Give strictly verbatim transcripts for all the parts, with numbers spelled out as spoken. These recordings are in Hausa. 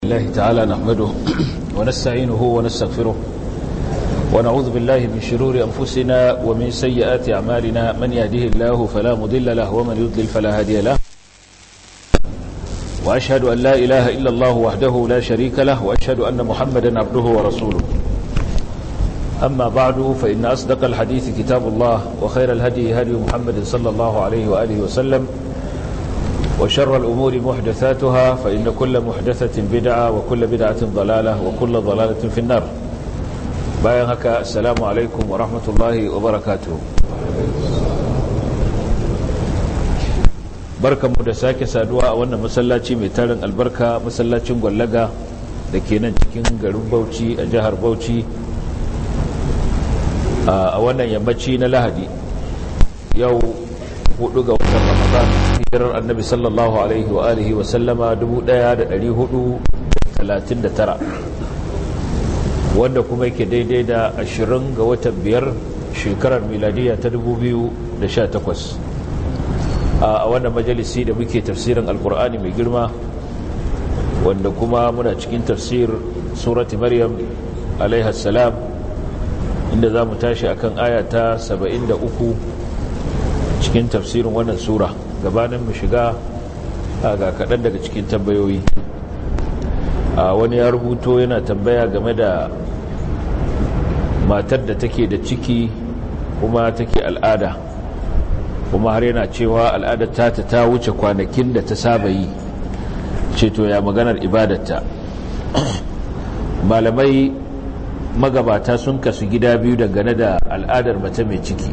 الله تعالى نحمده ونستعينه ونستغفره ونعوذ بالله من شرور أنفسنا ومن سيئات أعمالنا. من يهده الله فلا مضل له ومن يضلل فلا هادي له. وأشهد أن لا إله إلا الله وحده لا شريك له وأشهد أن محمدا عبده ورسوله. أما بعد فإن أصدق الحديث كتاب الله وخير الهدي هدي محمد صلى الله عليه وآله وسلم وشر الأمور محدثاتها فإن كل محدثة بدعة وكل بدعة ضلالة وكل ضلالة في النار. باين هكا السلام عليكم ورحمة الله وبركاته. بركة مدساك سادوا وانا مسلاتي ميتارن البركة مسلاتي مغلقة لكينا جكين غرب بوشي أجهر بوشي وانا يمبتشي نلاهدي يو hudu ga watan Ramadan hijirar annabi sallallahu alaihi wa alihi wa sallama dubu ɗaya da ɗari hudu da talatin da tara, wanda kuma yake daidai da ashirin ga watan biyar shekarar miladiya ta dubu biyu da sha takwas. A wannan majalisi da muke tafsirin alkur'ani mai girma, wanda kuma muna cikin tafsir surati maryam alaiha salam, inda za mu tashi akan aya ta saba'in da uku cikin tafsirin wannan sura. Gabanin mu shiga ga kaɗan daga cikin tambayoyi. A wani ya rubuto yana tambaya game da matar da take da ciki kuma take al'ada, kuma har yana cewa al'adar ta ta wuce kwanakin da ta saba yi, ceto ya maganar ibadarta. Malamai magabata sun kasu gida biyu dangane da al'adar mace mai ciki.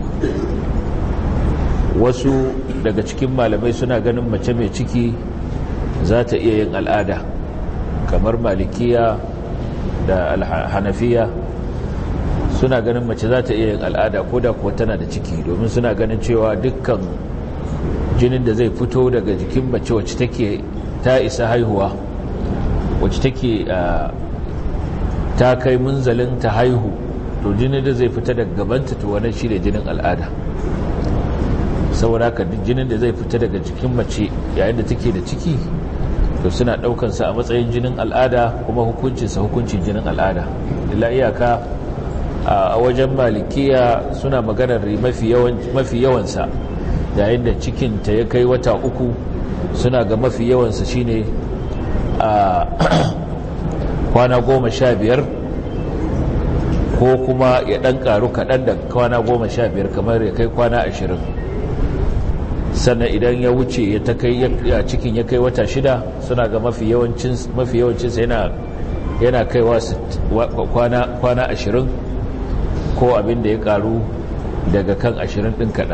Wasu daga cikin malamai suna ganin mace mai ciki za ta iya yin al'ada, kamar malikiya da hanafiya suna ganin mace za ta iya yin al'ada ko da kuwa tana da ciki, domin suna ganin cewa dukkan jinin da zai fito daga jikin mace wacce take ta isa haihuwa, wacce take ta kai munzalin ta haihu, to jinin da zai fita daga gabanta to wannan shi ne jinin al'ada. Saboda haka duk jinin da zai fita daga jikin mace yayin da take da ciki, to suna daukansa a matsayin jinin al'ada, kuma hukuncinsa hukuncin jinin al'ada. illa iyaka a wajen malikiya suna maganar mafi yawan mafi yawansa yayin da cikinta ya kai wata uku, suna ga mafi yawansa shine a kwana goma sha biyar, ko kuma ya dan karu kaɗan da kwana goma sha biyar, kamar ya kai kwana ashirin. Sannan idan ya wuce ya ta kai ya cikin ya kai wata shida, suna ga mafi yawancin mafi yawancinsa yana yana kaiwa kwana kwana ashirin, ko abin da ya karu daga kan ashirin din kadan.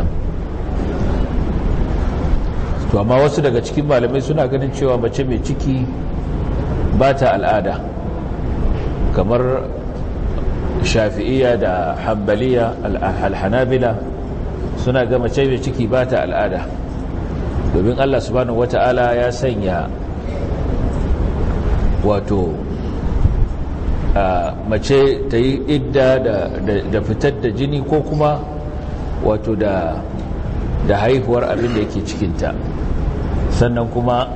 To amma wasu daga cikin malamai suna ganin cewa mace mai ciki ba ta al'ada, kamar Shafi'iyya da Hanbaliya al-Hanabila suna ga mace mai ciki ba ta al'ada, domin Allah subhanahu wata'ala ya sanya wato mace ta yi idda da fitar da jini, ko kuma wato da da haihuwar abin da yake cikinta. Sannan kuma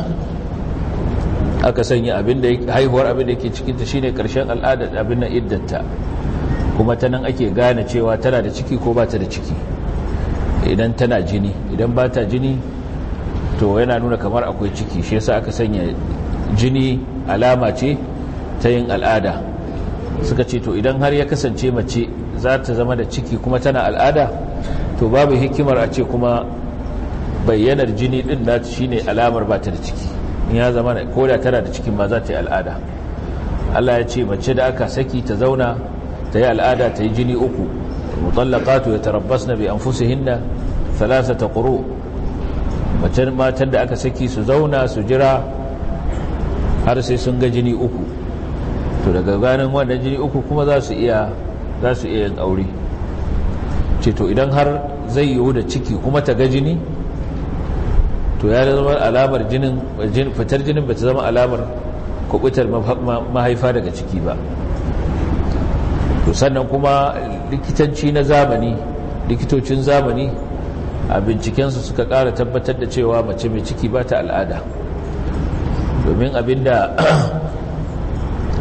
aka sanya abin da haihuwar abin da yake cikinta shine karshen al'adar abin nan iddanta, kuma ta nan ake gane cewa tana da ciki ko ba ta da ciki. Idan tana jini, idan ba ta jini, to yana nuna kamar akwai ciki. Shi yasa aka sanya jini alama ce ta yin al'ada. Suka ce to idan har ya kasance mace za ta zama da ciki kuma tana al'ada, to babu hikimar a ce kuma bayyanar jini din da shine alamar ba ta da ciki. In ya zama ko da tana da cikin ma za ta yi al'ada. Allah ya ce mace da aka saki ta zauna ta yi al'ada, ta yi jini uku. mutallaqatu yatarabbasna bi anfusihinna thalathata quru. matan da aka saki su zauna su jira har sai sun ga jini uku, to daga ganin wannan jini uku kuma za su iya za su iya yin aure. ce to idan har zai yiwu da ciki kuma ta ga jini, to ya zama alamar jinin fitar jinin ba ta zama alamar kubutar mahaifa daga ciki ba. To sannan kuma likitanci na zamani, likitocin zamani a bincikensu suka ƙara tabbatar da cewa mace mai ciki ba ta al'ada, domin abinda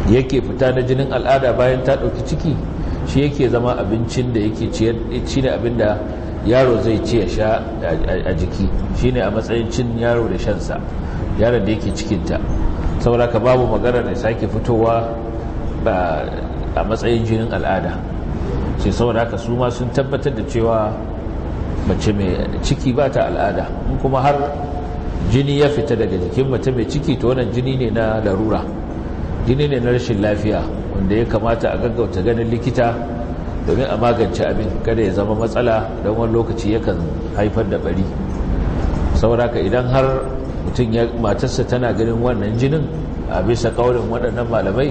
yake fita na jinin al'ada bayan ta ɗauki ciki shi yake zama abincin da yake ciyar shi ne abinda yaro zai ci ya sha a jiki shi ne a matsayin cin yaro da shansa yaron da yake cikinta saboda ka babu magana da sake fitowa a matsayin jinin al'ada sai saboda haka su ma sun tabbatar da cewa mace mai ciki ba ta al'ada in kuma har jini ya fita daga jikin mace mai ciki to wannan jini ne na larura jini ne na rashin lafiya wanda ya kamata a gaggauta ganin likita domin a magance abin kada ya zama matsala don wani lokaci yakan haifar da bari saboda haka idan har mutum ya matarsa tana ganin wannan jinin a bisa kaulin waɗannan malamai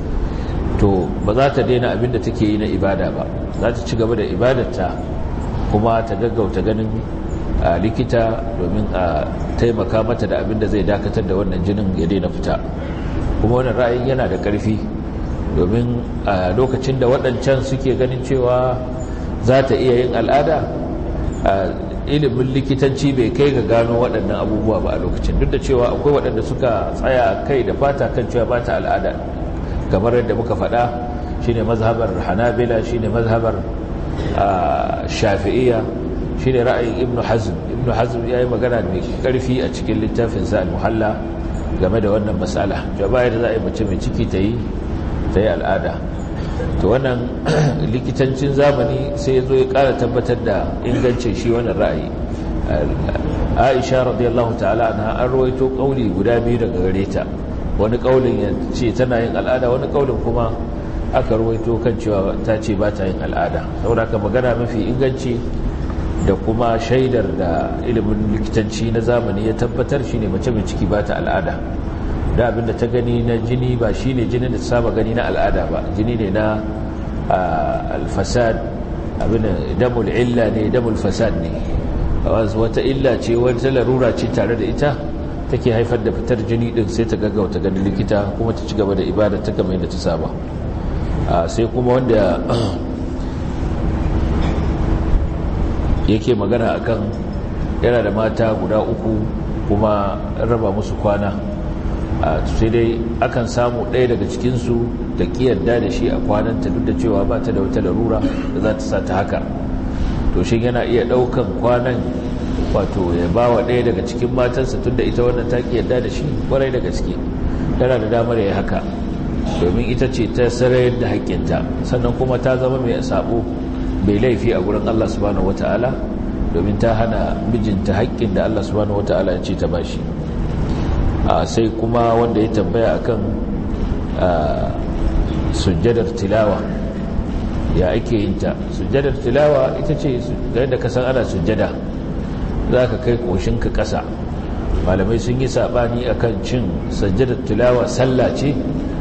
to ba za ta daina abin da take yi na ibada ba za ta ci gaba da ibadarta kuma ta gaggauta ganin a likita domin a taimaka mata da abin da zai dakatar da wannan jinin ya daina fita kuma wannan ra'ayin yana da ƙarfi domin a lokacin da waɗancan suke ganin cewa za ta iya yin al'ada a ilimin likitanci bai kai ga gano waɗannan abubuwa ba a lokacin duk da cewa akwai waɗanda suka tsaya kai da fata kan cewa ba ta al'ada kamar yadda muka faɗa shine mazhabar hanabila shine mazhabar shafi'iyya shine ra'ayin ibnu hazm ibnu hazm yayi magana mai karfi a cikin littafin sa al-muhalla game da wannan mas'ala jama'a da za a yi mace mai ciki ta yi ta yi al'ada to wannan likitancin zamani sai ya zo ya ƙara tabbatar da ingancin shi wannan ra'ayi Aisha radiyallahu ta'ala anha an rawaito kauli guda biyu daga gare ta wani kaulin ya ce tana yin al'ada wani kaulin kuma aka rawaito kan cewa ta ce ba ta yin al'ada saboda ka magana mafi inganci da kuma shaidar da ilimin likitanci na zamani ya tabbatar shine mace mai ciki ba ta al'ada da abinda ta gani na jini ba shine jinin da ta saba gani na al'ada ba jini ne na alfasad abinda damul illa ne damul fasad ne wata illa ce wata larura ce tare da ita take haifar da fitar jini din sai ta gaggauta ganin likita kuma ta ci gaba da ibada ta kamar yadda ta saba sai kuma wanda yake magana akan yana da mata guda uku kuma raba musu kwana sai dai akan samu ɗaya daga cikinsu da ƙiyarda da shi a kwananta duk da cewa ba ta da wata larura da za ta sa ta haka to shi yana iya ɗaukan kwanan wato ya ba wa ɗaya daga cikin matansa tun da ita wannan ta ƙiyarda da shi ƙwarai da gaske tana da damar ya haka domin ita ce ta sarayar da haƙƙinta sannan kuma ta zama mai sabo bai laifi a gurin Allah subhanahu wata'ala domin ta hana mijinta haƙƙin da Allah subhanahu wata'ala ya ce ta bashi sai kuma wanda ya tambaya akan sujjadar tilawa ya ake yin ta sujjadar tilawa ita ce ga yadda ka san ana sujjada za ka kai ƙoshinka ƙasa malamai sun yi saɓani akan cin sujjadar tilawa sallah ce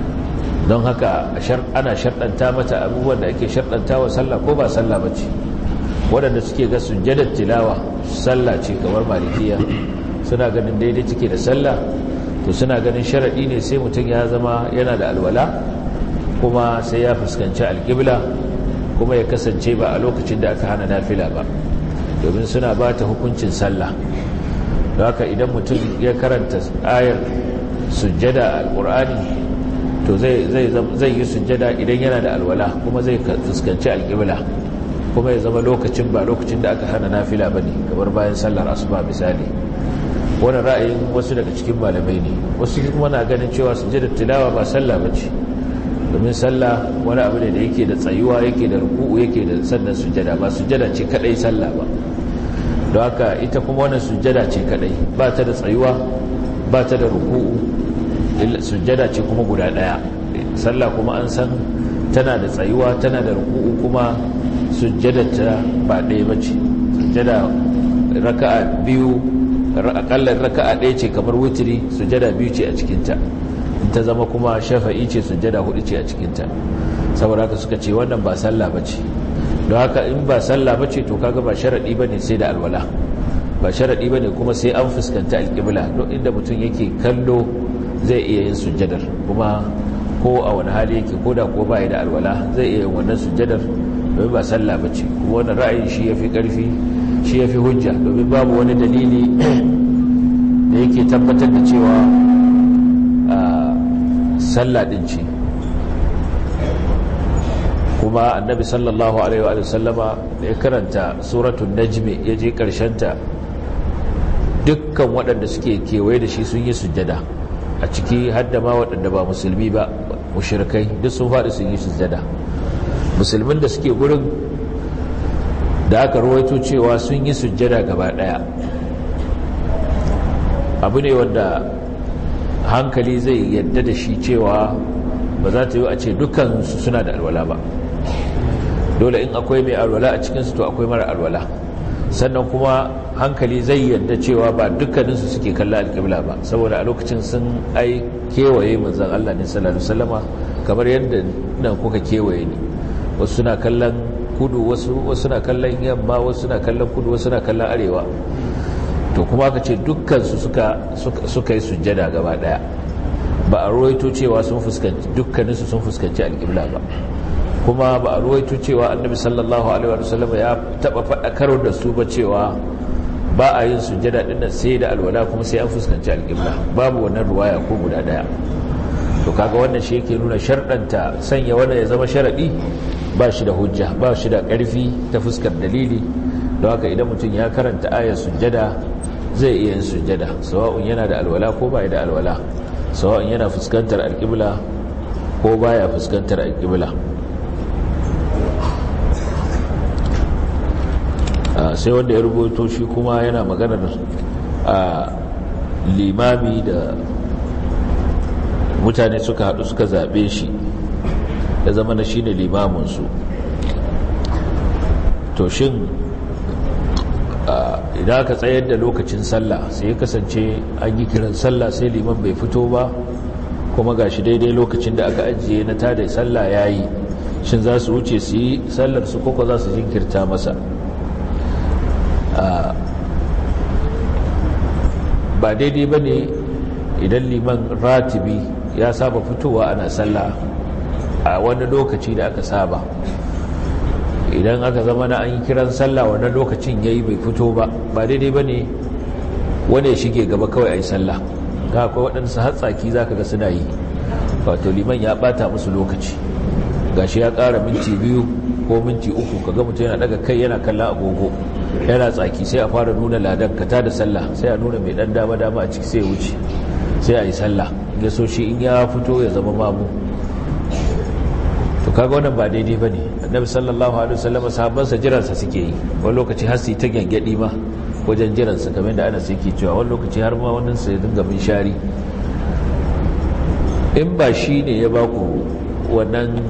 don haka ana sharɗanta mata abubuwan da ake sharɗanta wa sallah ko ba sallah ba ce waɗanda suke ga sujjadar tilawa sallah ce kamar malikiya suna ganin daidai take da sallah to suna ganin sharaɗi ne sai mutum ya zama yana da alwala kuma sai ya fuskanci alƙibla kuma ya kasance ba a lokacin da aka hana nafila ba domin suna ba ta hukuncin sallah don haka idan mutum ya karanta ayar sujjada alƙur'ani to zai yi sujjada idan yana da alwala kuma zai fuskanci alƙibla kuma ya zama lokacin ba lokacin da aka hana nafila ba ne kamar bayan sallar asuba misali wani ra'ayin wasu daga cikin malamai ne wasu kuma na ganin cewa sujjadar tilawa ba sallah ba ce domin sallah wani abu ne da yake da tsayuwa yake da ruku'u yake da sannan sujjada ba sujjada ce kadai sallah ba don haka ita kuma wannan sujjada ce kadai ba ta da tsayuwa ba ta da ruku'u sujjada ce kuma guda daya sallah kuma an san tana da tsayuwa tana da ruku'u kuma sujjadata ba ɗaya bace sujjada raka'a biyu akalla raka'a ɗaya ce kamar witri sujjada biyu ce a cikinta in ta zama kuma shafa'i ce sujjada hudu ce a cikinta saboda haka suka ce wannan ba sallah bace don haka in ba sallah bace to kaga ba sharadi bane sai da alwala ba sharadi bane kuma sai an fuskanta alqibla don inda mutum yake kallo zai iya yin sujjadar kuma ko a wani hali yake ko da ko bai da alwala zai iya yin wannan sujjadar domin ba sallah bace kuma wannan ra'ayin shi yafi karfi shi yafi hujja domin babu wani dalili da yake tabbatar da cewa sallah din ce kuma annabi sallallahu alaihi wa sallama da ya karanta suratul najmi ya je ta dukkan waɗanda suke kewaye da shi sun yi sujjada, a ciki hadda ma waɗanda ba musulmi ba mushrikai duk sun faɗi sun yi sujjada. Musulmin da suke gurin da aka rawaito cewa sun yi sujjada gaba ɗaya, abu ne wanda hankali zai yadda da shi cewa ba za ta yi a ce dukkansu suna da alwala ba. Dole in akwai mai alwala a cikinsu to akwai mara alwala. Sannan kuma hankali zai yadda cewa ba dukkaninsu suke kalla alƙibla ba, saboda a lokacin sun ai kewaye manzan Allah ne sallallahu alaihi wasallama kamar yadda nan kuka kewaye ni. Wasu suna kallon kudu, wasu suna kallon yamma, wasu suna kallon kudu, wasu suna kallon arewa. To kuma aka ce dukkansu suka suka yi sujjada gaba daya, ba a ruwaito cewa sun fuskanci dukkaninsu sun fuskanci alƙibla ba. Kuma ba a ruwaito cewa annabi sallallahu alaihi wasallam ya taba faɗakar da su ba cewa ba a yin sujjada din nan sai da alwala kuma sai an fuskanci alƙibla. Babu wannan ruwaya ko guda daya. To kaga wannan shi yake nuna sharɗanta sanya wannan ya zama sharadi ba shi da hujja, ba shi da ƙarfi ta fuskar dalili. Don haka idan mutum ya karanta ayar sujjada zai iya yin sujjada, sawa'un yana da alwala ko ba da alwala, sawa'un yana fuskantar alƙibla ko baya fuskantar alƙibla. Sai wanda ya rubuto shi kuma yana maganar a limami da mutane suka haɗu suka zaɓe shi ya zama na shi ne limaminsu. To shin idan aka tsayar da lokacin sallah sai ya kasance an yi kiran sallah sai liman bai fito ba, kuma ga shi daidai lokacin da aka ajiye na tada sallah ya yi, shin za su wuce su yi sallar su koko za su jinkirta masa? Ba daidai ba ne idan liman ratibi ya saba fitowa ana sallah a wani lokaci da aka saba, idan aka zama na an yi kiran sallah wannan lokacin ya yi bai fito ba, ba daidai ba ne wani ya shige gaba kawai a yi sallah. ga akwai waɗansu hatsaki za ka ga suna yi, wato liman ya ɓata musu lokaci, gashi ya ƙara minti biyu ko minti uku, ka ga mutum yana daga kai yana kalla agogo yana tsaki, sai a fara nuna ladan ka ta da sallah, sai a nuna mai ɗan dama dama a ciki sai ya wuce sai a yi sallah. ya so shi in ya fito ya zama mamu. To kaga wannan ba daidai ba ne. Annabi sallallahu alaihi wasallam sahabbansa jiransa suke yi, wani lokaci har su ta gyangyaɗi ma wajen jiransa, kamar da ana sai ke cewa wani lokaci har ma wannan sai dinga min shari. In ba shi ne ya ba ku wannan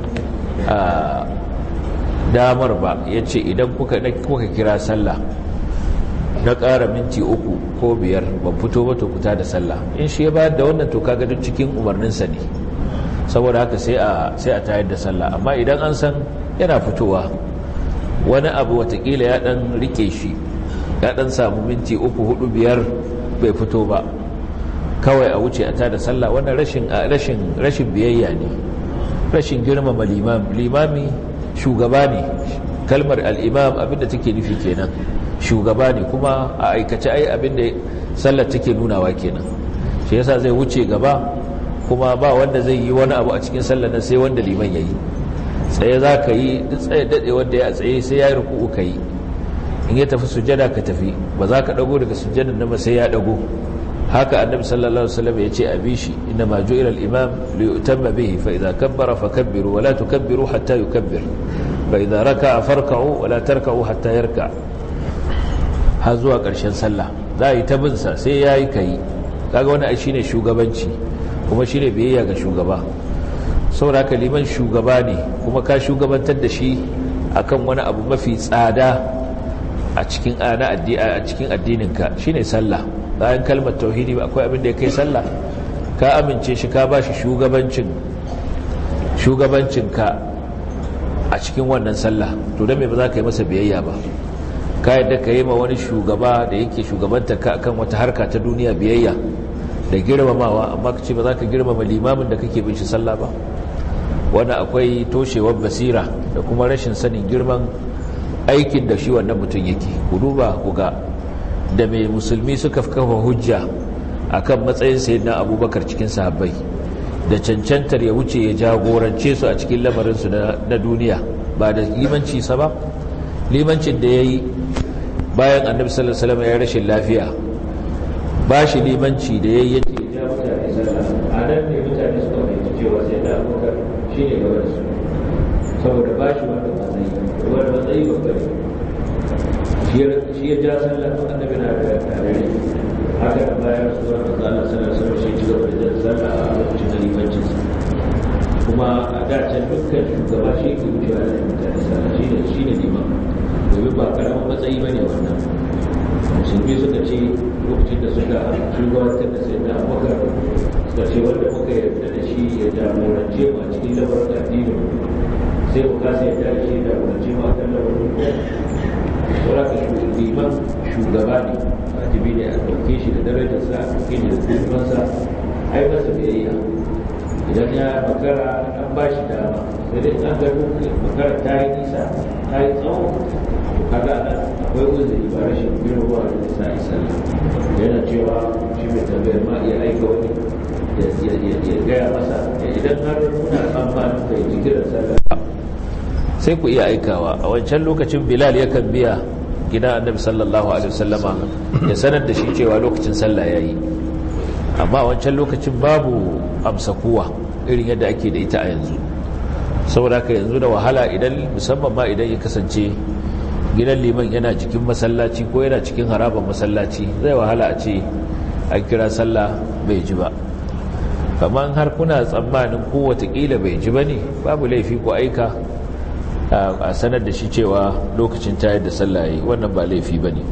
damar ba, ya ce idan kuka kira sallah na ƙara minti uku ko biyar ban fito ba to kuta da sallah, in shi ya bayar da wannan to kaga duk cikin umarninsa ne, saboda haka sai a sai a tayar da sallah. Amma idan an san yana fitowa wani abu watakila ya dan rike shi, ya dan samu minti uku hudu biyar bai fito ba, kawai a wuce a tada sallah, wannan rashin rashin rashin biyayya ne, rashin girmama limam. Limami shugaba ne, kalmar al-imam abinda take nufi kenan, shugaba ne, kuma a aikace ai abinda sallar take nunawa kenan. shi yasa zai wuce gaba, kuma ba wanda zai yi wani abu a cikin sallar nan sai wanda liman yayi. tsaye za ka yi duk tsaye dade wanda ya tsaye sai ya yi ruku'u ka yi, in ya tafi sujjada ka tafi, ba za ka dago daga sujjadan nan ba sai ya dago. haka annabi sallallahu alaihi wasallam ya ce a bishi, inna ma ju'ila al-imam li yutamma bihi, fa idza kabbara fakabbiru wa la tukabbiru hatta yukabbir, fa idza raka'a farka'u wa la tarka'u hatta yarka'. har zuwa ƙarshen sallah za yi ta bin sa sai yayi kai. kaga wannan shine shugabanci, kuma shine biyayya ga shugaba. saboda haka liman shugaba ne, kuma ka shugabantar da shi akan wani abu mafi tsada a cikin ana addini a cikin addininka, shine sallah. bayan kalmar tauhidi ba akwai abin da ya kai sallah. ka amince shi, ka bashi shugabancin shugabancinka a cikin wannan sallah, to dan me ba za ka yi masa biyayya ba? ka yadda ka yi ma wani shugaba da yake shugabanta ka akan wata harka ta duniya biyayya da girmamawa, amma ka ce ba za ka girmama limamin da kake bin shi sallah ba? wannan akwai toshewar basira da kuma rashin sanin girman aikin da shi wannan mutum yake. ku duba ku ga da mai musulmi suka kafa hujja akan matsayin sayyidina abubakar cikin sahabbai da cancantar ya wuce ya jagorance su a cikin lamarinsu na duniya, ba da limanci sa ba limancin da yayi bayan annabi sallallahu alaihi wasallam ya rashin lafiya ba shi limanci da yayi yace ya mutane sallah a nan ne mutane suka fahimci cewa sai da Abubakar shine gaba da su saboda ba shi wanda matsayi wanda matsayi babba ne shi ya ja sallah annabi na da tare haka da bayan suwar manzo Allah sallallahu alaihi wasallam shi ci gaba da jan sallah a lokacin limancin sa kuma a da can dukkan shugaba shi ke wucewa da mutane sallah shi ne shi ne liman domin ba karamin matsayi bane wannan musulmi suka ce lokacin da suka shugabantar da sai da Abubakar suka ce wanda muka yarda da shi ya jagorance mu a cikin lamarin addini sai ku kasa yarda da shi ya jagorance mu a kan lamarin sauraka liman shugaba ne wajibi ne a ɗauke shi da darajarsa a ɗauke shi da kusurmansa ai masa biyayya idan ya makara an ba shi dama sai dai an gano makara ta yi nisa ta yi tsawo kaga nan akwai uzuri ba rashin girma da nisa isa yana cewa shi mai tambayar ma iya aika wani ya gaya masa idan har muna tsammanin kai jikirar sallah sai ku iya aikawa a wancan lokacin Bilal yakan biya gidan Annabi sallallahu alaihi wasallama ya sanar da shi cewa lokacin sallah yayi amma wancan lokacin babu amsa kuwa irin yadda ake da ita a yanzu saboda ka yanzu da wahala idan musamman ma idan ya kasance gidan liman yana cikin masallaci ko yana cikin harabar masallaci zai wahala a ce an kira sallah bai ji ba amma har kuna tsammanin ko watakila bai ji ba ne babu laifi ko aika a sanar da shi cewa lokacin tayar da sallah yayi wannan ba laifi ba ne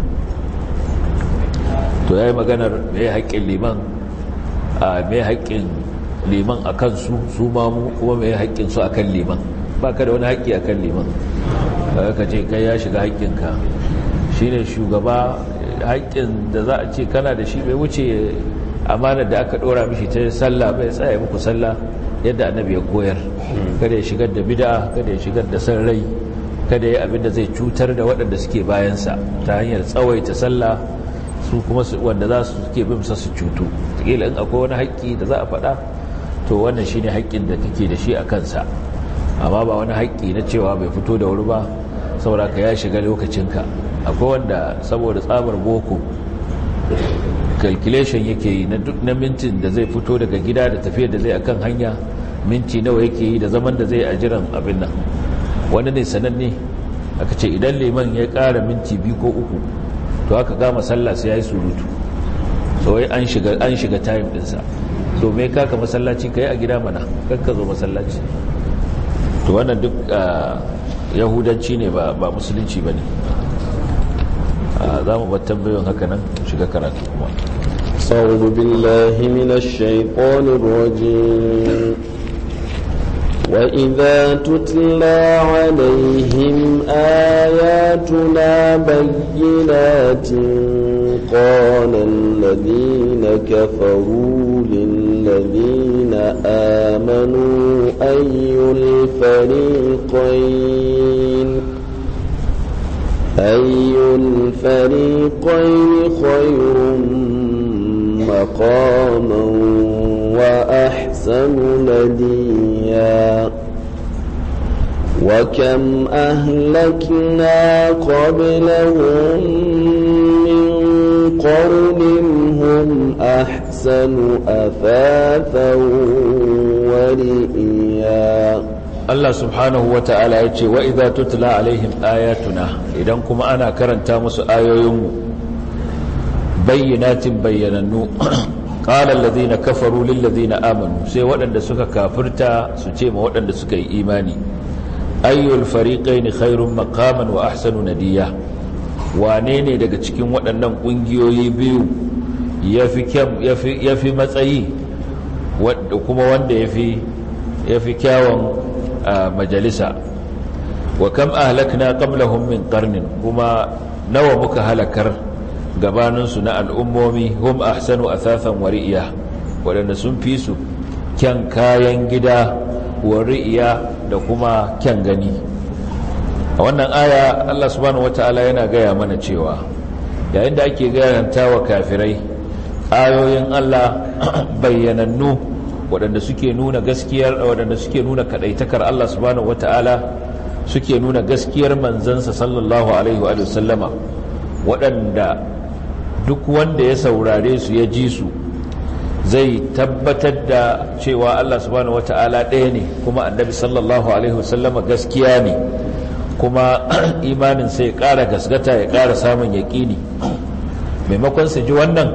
to yayi maganar mai haƙƙin liman a mai haƙƙin liman a kansu su mamu kuma mai haƙƙin su akan liman ba ka da wani haƙƙi akan liman ka ce kai ya shiga haƙƙinka shine shugaba haƙƙin da za a ce kana da shi bai wuce amanar da aka ɗora mishi ta sallah bai tsaye muku sallah yadda annabi ya koyar kada ya shigar da bid'a kada ya shigar da san rai kada ya abin da zai cutar da waɗanda suke bayansa ta hanyar tsawaita sallah su kuma wanda za su suke bin sa su cutu kila in akwai wani haƙƙi da za a faɗa to wannan shine haƙƙin da kake da shi a kansa amma ba wani haƙƙi na cewa bai fito da wuri ba saboda ka ya shiga lokacinka akwai wanda saboda tsabar boko calculation yake yi na duk na mintin da zai fito daga gida da tafiyar da zai akan hanya minti nawa yake yi da zaman da zai a jiran abin nan wani ne sananne aka ce idan liman ya ƙara minti biyu ko uku to aka gama sallah sai ya yi surutu so wai an shiga an shiga time ɗinsa so me kaka masallaci ka yi a gida mana kakka zo masallaci to wannan duk yahudanci ne ba musulunci ba ne za mu bar tambayoyin haka nan shiga karatu kuma أعوذ بالله من الشيطان الرجيم وإذا تتلى عليهم آياتنا بينات قال الذين كفروا للذين آمنوا أي الفريقين أي الفريقين خير مقاما وأحسن نديا وكم أهلكنا قبلهم من قرن هم أحسن أثاثا ورئيا Allah subhanahu wa ta'ala ya ce wa idza tutla alaihim ayatuna idan kuma ana karanta musu ayoyinmu bayyinatin bayyanannu qala alladhina kafaru lil ladina amanu sai waɗanda suka kafirta su ce ma waɗanda suka yi imani ayyul fariqaini khairum maqaman wa ahsanu nadiya wane ne daga cikin waɗannan ƙungiyoyi biyu yafi yafi yafi matsayi wanda kuma wanda yafi yafi kyawun majalisa wa kam ahlakna qablahum min qarnin kuma nawa muka halakar gabaninsu na al'ummomi hum ahsanu athathan wa ri'ya wadanda sun fi su kyan kayan gida wa ri'ya da kuma kyan gani a wannan aya Allah subhanahu wataala yana gaya mana cewa yayin da ake garanta wa kafirai ayoyin Allah bayyanannu waɗanda suke nuna gaskiyar waɗanda suke nuna kaɗaitakar Allah subhanahu wata'ala suke nuna gaskiyar manzansa sallallahu alaihi wa sallama, waɗanda duk wanda ya saurare su ya ji su zai tabbatar da cewa Allah subhanahu wata'ala ɗaya ne, kuma annabi sallallahu alaihi wa sallama gaskiya ne, kuma imanin sai ya ƙara gasgata, ya ƙara samun yaƙini. Maimakon su ji wannan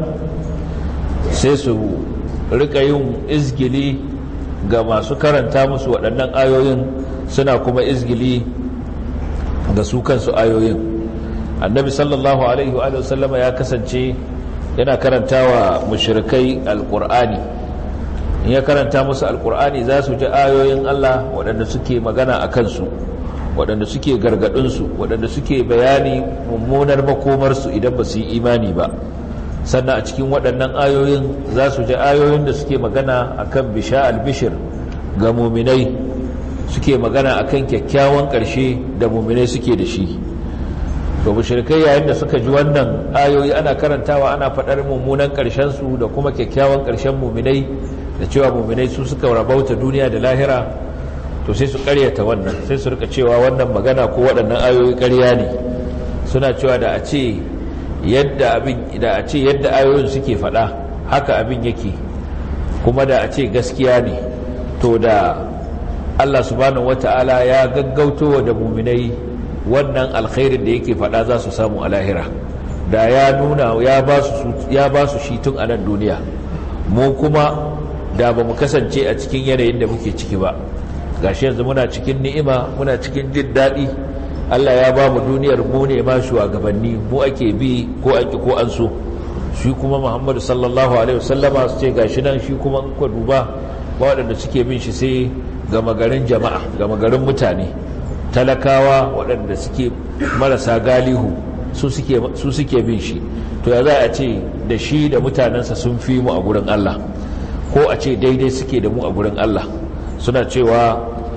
sai su rika yin izgili ga masu karanta musu waɗannan ayoyin, suna kuma izgili ga su kansu ayoyin. Annabi sallallahu alaihi wa sallama ya kasance yana karantawa mushrikai alqur'ani. In ya karanta musu alqur'ani za su ji ayoyin Allah waɗanda suke magana a kansu, waɗanda suke gargaɗinsu, waɗanda suke bayani mummunar makomarsu idan ba su yi imani ba. Sannan a cikin waɗannan ayoyin za su ji ayoyin da suke magana akan bisha albishir ga muminai, suke magana akan kyakkyawan ƙarshe da muminai suke da shi. To mushrikai yayin da suka ji wannan ayoyi ana karantawa, ana faɗar mummunan ƙarshensu da kuma kyakkyawan ƙarshen muminai, da cewa muminai su suka rabauta duniya da lahira, to sai su ƙaryata wannan, sai su rika cewa wannan magana ko waɗannan ayoyi ƙarya ne. Suna cewa da a ce yadda abin da a ce yadda ayoyin suke faɗa haka abin yake, kuma da a ce gaskiya ne, to da Allah subhanahu wata'ala ya gaggauto da muminai wannan alkhairin da yake faɗa za su samu a lahira, da ya nuna ya ba su ya ba su shi tun a nan duniya. Mu kuma da ba mu kasance a cikin yanayin da muke ciki ba, gashi yanzu muna cikin ni'ima, muna cikin jin daɗi. Allah ya ba mu duniyar, mu ne ma shugabanni, mu ake bi ko an ki ko an so. Shi kuma Muhammadu sallallahu alaihi wasallama su ce gashi nan, shi kuma in ka duba waɗanda suke bin shi sai gama garin jama'a, gama garin mutane, talakawa waɗanda suke marasa galihu su suke su suke bin shi. To ya za a ce da shi da mutanensa sun fi mu a gurin Allah, ko a ce daidai suke da mu a gurin Allah? Suna cewa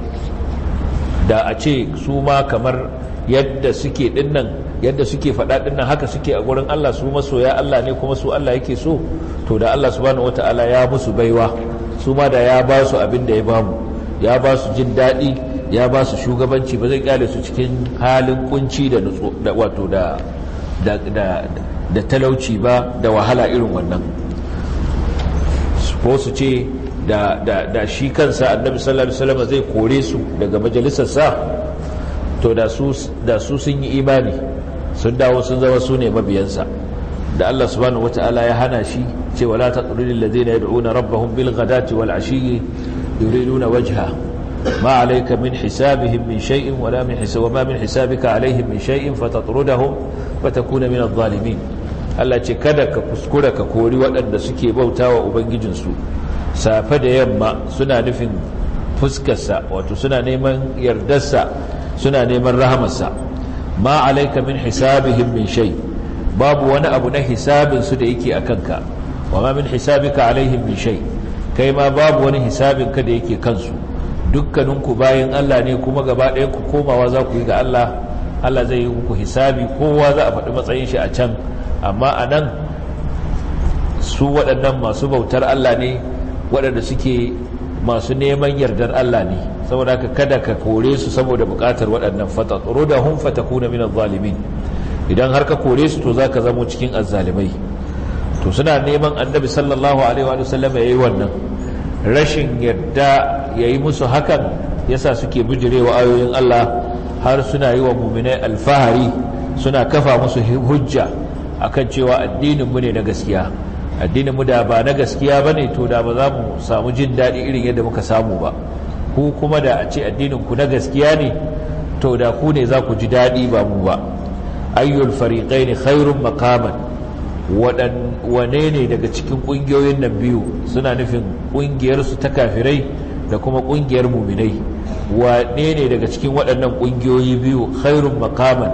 da a ce su ma kamar yadda suke dinnan, yadda suke faɗa dinnan haka suke a gurin Allah, su masoya Allah ne kuma su Allah yake so, to da Allah subhanahu wataala ya musu baiwa, su ma da ya ba su abin da ya ba mu, ya ba su jin daɗi, ya ba su shugabanci, ba zai kyale su cikin halin kunci da nutso da wato da da da, da talauci ba, da wahala irin wannan. Ko su ce da da da shi kansa Annabi sallallahu alaihi wasallam zai kore su daga majalisarsa, to da su da su sun yi imani, sun dawo sun zama su ne mabiyansa. Da Allah subhanahu wataala ya hana shi ce wala taqrulil ladina yad'una rabbahum bil ghadati wal ashi yuriduna wajha ma alayka min hisabihim min shay'in wala min hisab ma min hisabika alayhim min shay'in fatatrudahum fatakuna min adh-dhalimin. Allah ce kada ka kuskura ka kori waɗanda suke bautawa ubangijinsu safe da yamma, suna nufin fuskarsa, wato suna neman yardarsa, suna neman rahamarsa. ma alayka min hisabihim min shay, babu wani abu na hisabinsu da yake a kanka. wa ma min hisabika alaihim min shay, kai ma babu wani hisabinka da yake kansu. Dukkaninku bayan Allah ne, kuma gaba ɗaya ku komawa za ku yi ga Allah. Allah zai yi muku hisabi, kowa za a faɗi matsayin shi a can, amma a nan su waɗannan masu bautar Allah ne, waɗanda suke masu neman yardar Allah ne. Saboda haka kada ka kore su saboda buƙatar waɗannan, fatatrudahum fatakuna min adh-dhalimin. Idan har ka kore su to zaka zamo cikin azzalimai. To suna neman Annabi sallallahu alaihi wa sallam yayi wannan, rashin yarda yayi musu hakan yasa suke bijirewa ayoyin Allah, har suna yi wa mu'minai alfahari, suna kafa musu hujja akan cewa addinin mu ne na gaskiya. Addinin mu da ba na gaskiya bane, to da ba za mu samu jin daɗi irin yadda muka samu ba. Ku kuma da a ce addinin ku na gaskiya ne, to da ku ne za ku ji daɗi ba mu ba. Ayyul fariqaini khairun maqaman, wane ne daga cikin ƙungiyoyin nan biyu, suna nufin ƙungiyarsu ta kafirai da kuma ƙungiyar muminai, wane ne daga cikin waɗannan ƙungiyoyi biyu khairun maqaman,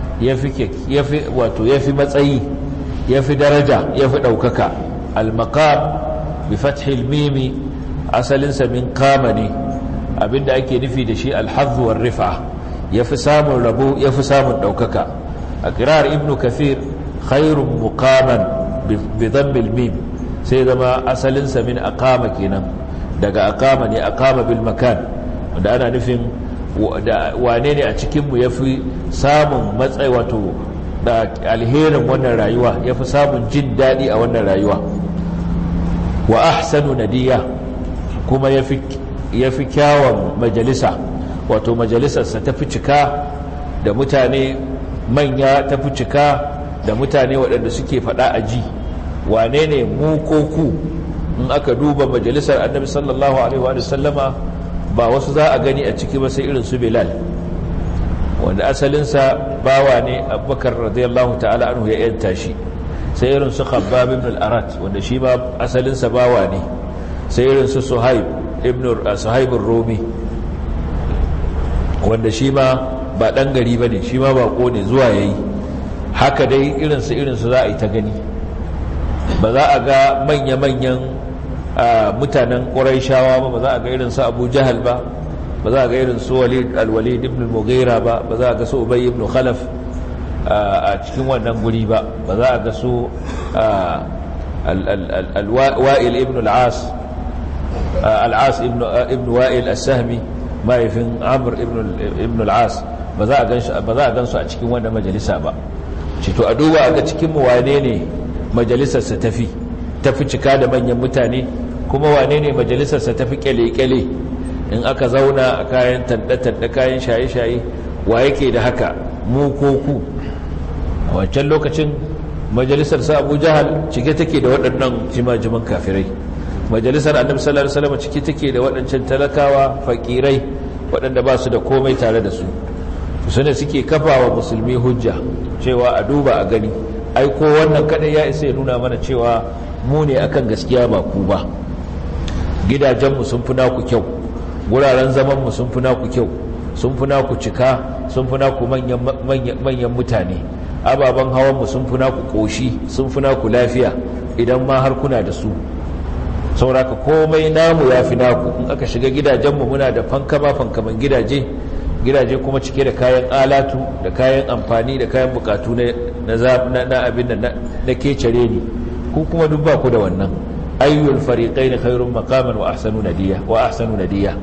yafi wato yafi matsayi, yafi daraja, yafi ɗaukaka. Al-maqam bi fathil mimi, asalinsa min qama ne, abinda ake nufi da shi al-hazz war rif'a, yafi samun rabo, yafi samun ɗaukaka. A kirar ibnu kathir khairun muqaman bi dhammil mim, sai zama asalinsa min aqama kenan, daga aqama ne, aqama bil makan, wanda ana nufin wane ne a cikinmu ya fi samun matsayi wato da alherin wannan rayuwa ya fi samun jin daɗi a wannan rayuwa wa ahsanu nadiya kuma ya fi kyawun majalisa wato majalisarsa ta fi cika da mutane manya ta fi cika da mutane waɗanda suke faɗa a ji wane ne mu ko ku in aka duba majalisar annabi sallallahu alaihi wa sallama ba wasu za a gani a ciki ba sai irin su Bilal wanda asalinsa bawa ne Abubakar radiyallahu ta'ala anhu ya yanta shi, sai irin su Khabbab ibn al-Arat wanda shi ma asalinsa bawa ne, sai irin su Suhaib ibn Suhaib ar-Rumi wanda shi ma ba dan gari bane, shi ma bako ne zuwa yayi. Haka dai irin su irin su za a yi ta gani. Ba za a ga manya-manyan mutanen Qurayshawa ba, ba za a ga irin su Abu Jahal ba, ba za a ga irin su Walid al-Walid ibn al-Mughira ba, ba za a ga su Ubay ibn Khalaf a cikin wannan guri ba, ba za a ga su al-Wa'il ibn al-As al-As ibn ibn Wa'il as-Sahmi mahaifin Amr ibn al-As, ba za a gansu ba za a gansu a cikin wannan majalisa ba. ce to a duba ga cikin mu wane ne majalisarsa tafi tafi cika da manyan mutane, kuma wane ne majalisarsa tafi kyale-kyale in aka zauna a kayan tanda-tanda kayan shaye-shaye, wa yake da haka mu ko ku? A wancan lokacin majalisar sa Abu Jahal cike take da waɗannan jimajiman kafirai, majalisar Annabi sallallahu alaihi wasallam cike take da waɗancan talakawa fakirai waɗanda ba su da komai tare da su. su ne suke kafawa musulmi hujja cewa a duba a gani, ai ko wannan kadai ya isa ya nuna mana cewa mu ne akan gaskiya ba ku ba. Gidajenmu sun fi naku kyau, wuraren zamanmu sun fi naku kyau, sun fi naku cika, sun fi naku manyan mutane, ababen hawanmu sun fi naku koshi, sun fi naku lafiya idan ma har kuna da su. sauraka komai namu ya fi naku. In aka shiga gidajenmu muna da fankama fankaman gidaje gidaje kuma cike da kayan alatu da kayan amfani da kayan bukatu na na abin da na kecere ni, ku kuma duk ba ku da wannan. ayyul fariqain khairun maqaman wa ahsanu nadiya wa ahsanu nadiya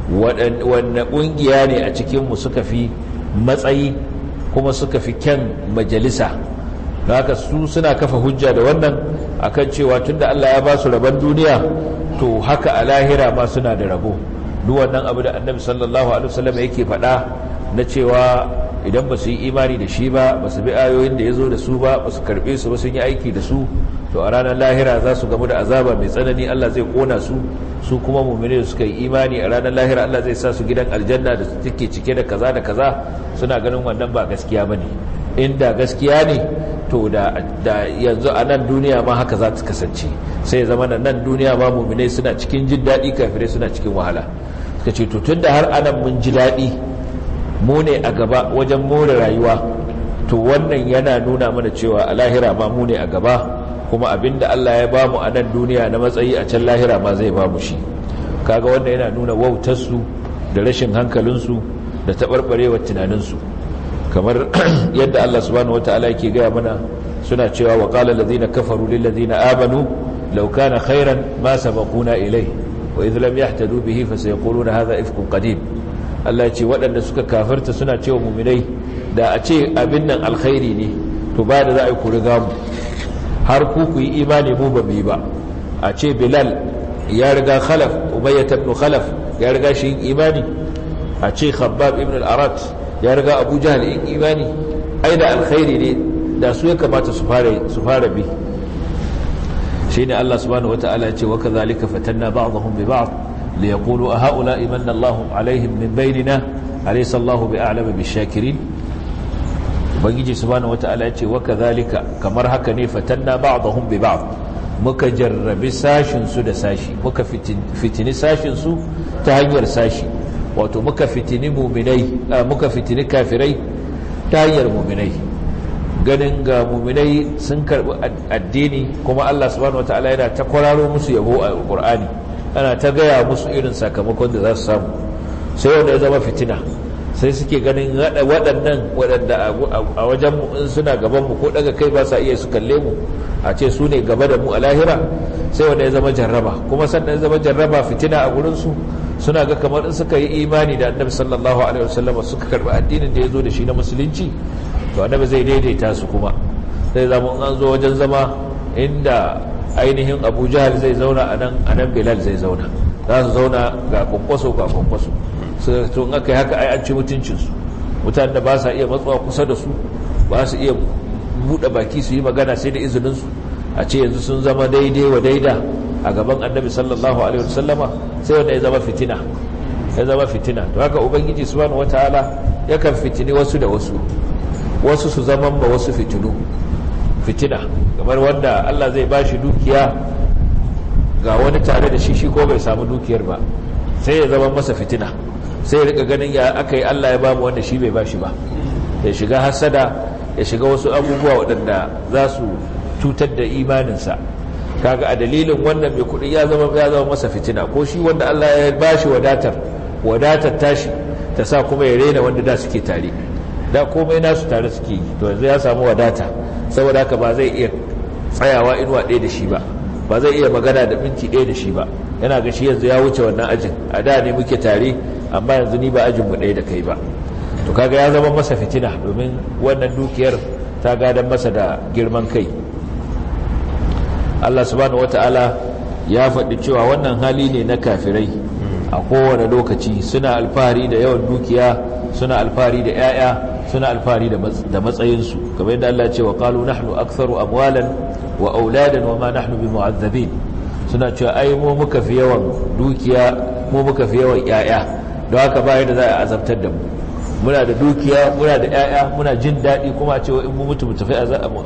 wannan kungiya ne a cikin mu suka fi matsayi kuma suka fi kyan majalisa. don haka su suna kafa hujja da wannan akan cewa tunda Allah ya ba su rabon duniya, to haka a lahira ma suna da rabo. duk wannan abu da Annabi sallallahu alaihi wasallam yake faɗa na cewa idan ba su yi imani da shi ba, ba su bi ayoyin da ya zo da su ba, ba su karɓe su ba, sun yi aiki da su, to a ranar lahira za su gamu da azaba mai tsanani, Allah zai kona su. su kuma mu'mini da suka yi imani a ranar lahira Allah zai sa su gidan aljanna da take cike da kaza da kaza. Suna ganin wannan ba gaskiya bane. Inda gaskiya ne to da, da yanzu a nan duniya ma haka za ta kasance, sai zama nan duniya ma mu'minai suna cikin jin daɗi, kafirai suna cikin wahala. suka ce to tunda har anan mun ji daɗi, mu ne a gaba wajen more rayuwa, to wannan yana nuna mana cewa a lahira ma mu ne a gaba, kuma abinda Allah ya bamu a nan duniya na matsayi a can lahira ma zai bamu shi. kaga wanda yana nuna wautarsu da rashin hankalinsu da taɓarɓarewar tunaninsu, kamar yadda Allah subhanahu wataala yake gaya mana, suna cewa wa qala allazina kafaru lil ladzina amanu law kana khairan ma sabaquna ilayhi wa idh lam yahtadu bihi fasayaquluna hadha ifkun qadim. Allah ya ce waɗanda suka kafirta suna cewa mu'minai, da a ce abin nan alkhairi ne to ba da za a yi ku riga mu, har ku ku yi imani mu ba mu yi ba. a ce Bilal ya riga Khalaf, Umayyah ibn Khalaf ya riga shi yin imani, a ce Khabbab ibn al-Arat ya riga Abu Jahl yin imani, ai da alkhairi ne da su ya kamata su fara su fara bi. shine Allah subhanahu wataala ya ce wa kadhalika fatanna ba'dahum bi ba'd liyaqulu a ha'ula'i manna Allahu alaihim min bainina alaysa Allahu bi'a'lamu bish-shakirin. ubangiji subhanahu wataala ya ce wa kadhalika, kamar haka ne fatanna ba'dahum bi ba'd, muka jarrabi sashin su da sashi, muka fitini sashin su ta hanyar sashi, wato muka fitini mu'minai muka fitini kafirai ta hanyar mu'minai. ganin ga mu'minai sun karbi addini, kuma Allah subhanahu wataala yana ta kwararo musu yabo a Qur'ani, ana ta gaya musu irin sakamakon da za su samu, sai wanda ya zama fitina, sai suke ganin waɗannan waɗanda a wajen mu in suna gaban mu ko daga kai ba sa iya su kalle mu a ce su ne gaba da mu a lahira, sai wanda ya zama jarraba, kuma sannan ya zama jarraba fitina a gurin su, suna ga kamar in suka yi imani da annabi sallallahu alaihi wasallam suka karbi addinin da ya zo da shi na musulunci to annabi zai daidaita su kuma zai zama an zo wajen zama inda ainihin Abu Jahal zai zauna a nan a nan Bilal zai zauna za su zauna ga kwankwaso ga kwankwaso to in aka yi haka ai an ci mutuncinsu mutanen da ba sa iya matsuwa kusa da su ba su iya buɗe baki su yi magana sai da izininsu a ce yanzu sun zama daidai wa daida a gaban annabi sallallahu alaihi wasallama sai wanda ya zama fitina ya zama fitina to haka ubangiji subhanahu wataala yakan fitini wasu da wasu wasu su zaman ba wasu fitinu fitina kamar wanda Allah zai bashi dukiya ga wani tare da shi shi ko bai samu dukiyar ba sai ya zama masa fitina sai ya rika ganin ya aka yi Allah ya ba mu wanda shi bai bashi ba ya shiga hasada ya shiga wasu abubuwa waɗanda za su cutar da imaninsa kaga a dalilin wannan mai kuɗi ya zama ya zama masa fitina ko shi wanda Allah ya bashi wadatar wadatar tashi ta sa kuma ya rena wanda da suke tare da komai nasu tare suke yi to yanzu ya samu wadata saboda haka ba zai iya tsayawa inuwa ɗaya da shi ba ba zai iya magana da minti ɗaya da shi ba yana ga shi yanzu ya wuce wannan ajin a da ne muke tare amma yanzu ni ba ajin mu ɗaya da kai ba to kaga ya zama masa fitina domin wannan dukiyar ta gadan masa da girman kai Allah subhanahu wata'ala ya faɗi cewa wannan hali ne na kafirai a kowane lokaci suna alfahari da yawan dukiya suna alfahari da 'ya'ya suna alfahari da matsayinsu kamar yadda Allah ya ce wa qalu nahnu aktharu amwalan wa auladan wa ma nahnu bimu'azzabin suna cewa ai mu muka fi yawan dukiya mu muka fi yawan 'ya'ya don haka ba yadda za a azabtar da mu muna da dukiya muna da 'ya'ya muna jin daɗi kuma cewa in mu mutu mu tafi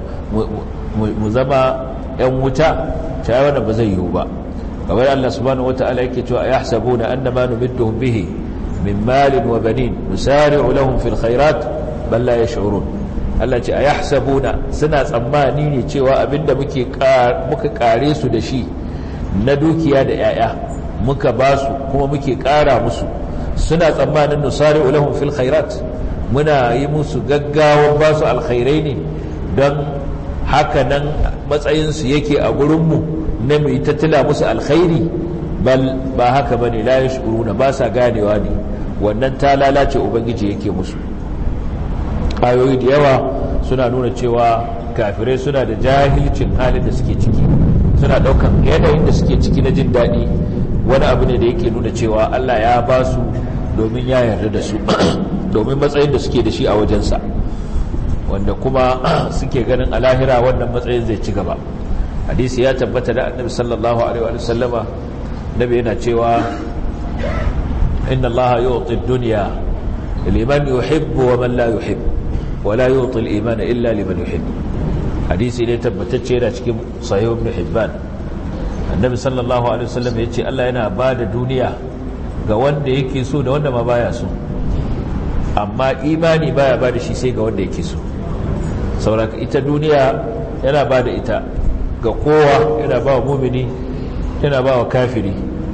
mu zama 'yan wuta ta wannan ba zai yiwu ba kamar Allah subhanahu wata'ala yake cewa yahsabuna annama numidduhum bihi min malin wa banin nusari'u lahum fil khairat bal la yash'urun Allah ce ayahsabuna suna tsammani ne cewa abinda muke muka kare su da shi na dukiya da 'ya'ya muka ba su kuma muke kara musu suna tsammanin nusari'u lahum fil khairat muna yi musu gaggawan ba su alkhairai ne don haka nan matsayinsu yake a gurinmu na mai tattala musu alkhairi bal ba haka bane la yashuruna ba sa ganewa ne wannan ta lalace ubangiji yake musu ayoyi da yawa suna nuna cewa kafirai suna da jahilcin halin da suke ciki suna daukan yanayin da suke ciki na jin daɗi wani abu ne da yake nuna cewa Allah ya ba su domin ya yarda da su domin matsayin da suke da shi a wajensa wanda kuma suke ganin a lahira wannan matsayin zai ci gaba hadisi ya tabbata da annabi sallallahu alaihi wa sallama nabi yana cewa inna allaha yu'ti ad-dunya liman yuhibbu wa man la yuhib wa la yu'ti al-imana illa liman yuhib hadisi ne tabbatacce da cikin sahih ibn hibban annabi sallallahu alaihi wa sallam yace Allah yana bada duniya ga wanda yake so da wanda ma baya so amma imani baya bada shi sai ga wanda yake so saboda ita duniya yana bada ita ga kowa yana ba wa mumini yana ba wa kafiri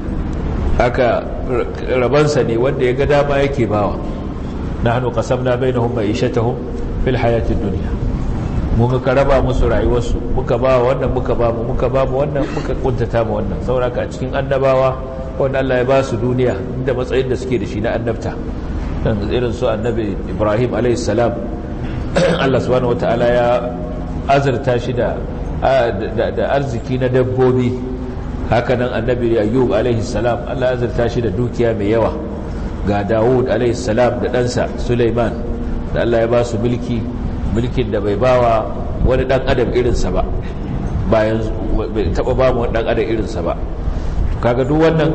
haka rabansa ne wanda ya ga dama yake bawa nahnu qasamna bainahum ma'ishatahum fil hayatid dunya mu muka raba musu rayuwarsu muka ba wannan muka ba mu muka ba mu wannan muka kuntata mu wannan saboda a cikin annabawa wanda Allah ya ba su duniya inda matsayin da suke da shi na annabta dan irin su annabi Ibrahim alayhi salam Allah subhanahu wataala ya azurta shi da da arziki na dabbobi hakanan annabi Ayyub alaihi salam Allah ya azurta shi da dukiya mai yawa ga Dawud alaihi salam da ɗansa Sulaiman da Allah ya ba su mulki mulkin da bai bawa wani dan adam irinsa ba bayan bai taba ba mu wani dan adam irinsa ba kaga duk wannan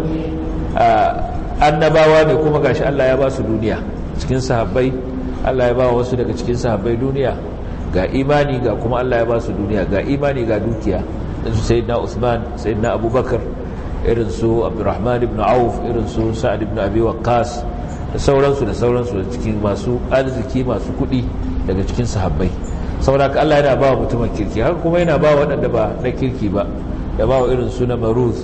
annabawa ne kuma gashi Allah ya ba su duniya cikin sahabbai Allah ya ba wasu daga cikin sahabbai duniya ga imani ga kuma Allah ya ba su duniya ga imani ga dukiya irin su sayyidina Uthman sayyidina Abubakar irin su Abdurrahman ibn Auf irin su Sa'ad ibn Abi Waqqas da sauransu da sauransu da cikin masu arziki masu kuɗi daga cikin sahabbai saboda ka Allah yana ba wa mutumin kirki haka kuma yana ba waɗanda ba na kirki ba ya ba wa irin su na Maruz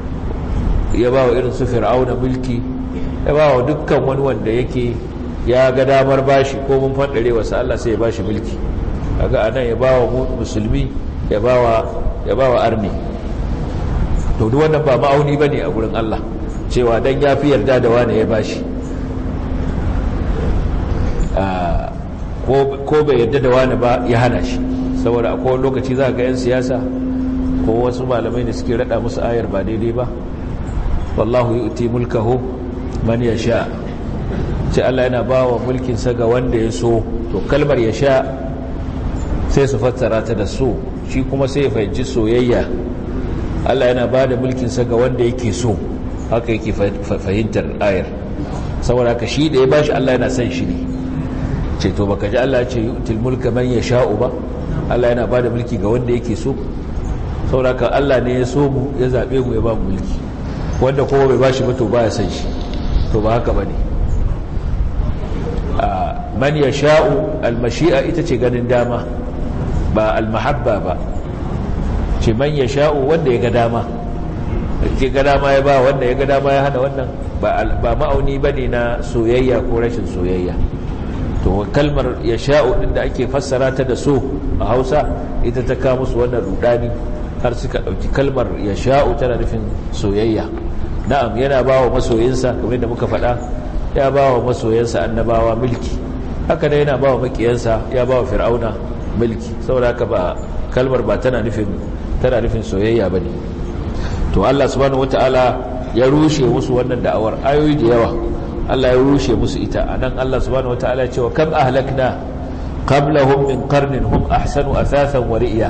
ya ba wa irin su Fir'auna mulki ya ba wa dukkan wani wanda yake ya ga damar bashi ko mun faɗare wasa Allah sai ya bashi mulki kaga anan ya ba wa musulmi ya ba wa ya ba wa arni to duk wannan ba ma'auni bane a gurin Allah cewa dan ya fi yarda da wani ya bashi ko bai yarda da wani ba ya hana shi. Saboda akwai lokaci za ga 'yan siyasa ko wasu malamai da suke rada musu ayar ba daidai ba, wallahu yu'ti mulkahu man yasha, ce Allah yana ba wa mulkinsa ga wanda ya so. To kalmar yasha sai su fassara ta da so, shi kuma sai ya fahimci soyayya. Allah yana ba da mulkinsa ga wanda yake so, haka yake fahimtar ayar. Saboda ka shi da ya bashi Allah yana son shi ne. Ce to baka ji Allah ce yu'til mulka man yasha'u ba, Allah yana ba da mulki ga wanda yake so. Saboda ka Allah ne ya so mu, ya zabe mu, ya ba mu mulki. Wanda kowa bai bashi ba to baya son shi, to ba haka bane. Man yasha'u, al-mashi'a ita ce ganin dama, ba al-mahabba ba. Ce man yasha'u wanda ya ga dama, ke ga dama ya ba wanda ya ga dama ya hana wannan, ba ma'auni bane na soyayya ko rashin soyayya. To kalmar yasha'u din da ake fassara ta da so a Hausa ita ta kawo musu wannan rudani, har suka dauki kalmar yasha'u tana nufin soyayya. Na'am, yana ba wa masoyinsa, kamar da muka faɗa, ya ba wa masoyansa annabawa mulki, haka da yana ba wa makiyansa, ya ba wa fir'auna mulki. Saboda haka ba kalmar ba tana nufin tana nufin soyayya bane. To Allah subhanahu wataala ya rushe musu wannan da'awar, ayoyi da yawa Allah ya rushe musu ita. Anan Allah subhanahu wataala ya ce wa kam ahlakna qablahum min qarnin hum ahsanu athathan wa ri'ya.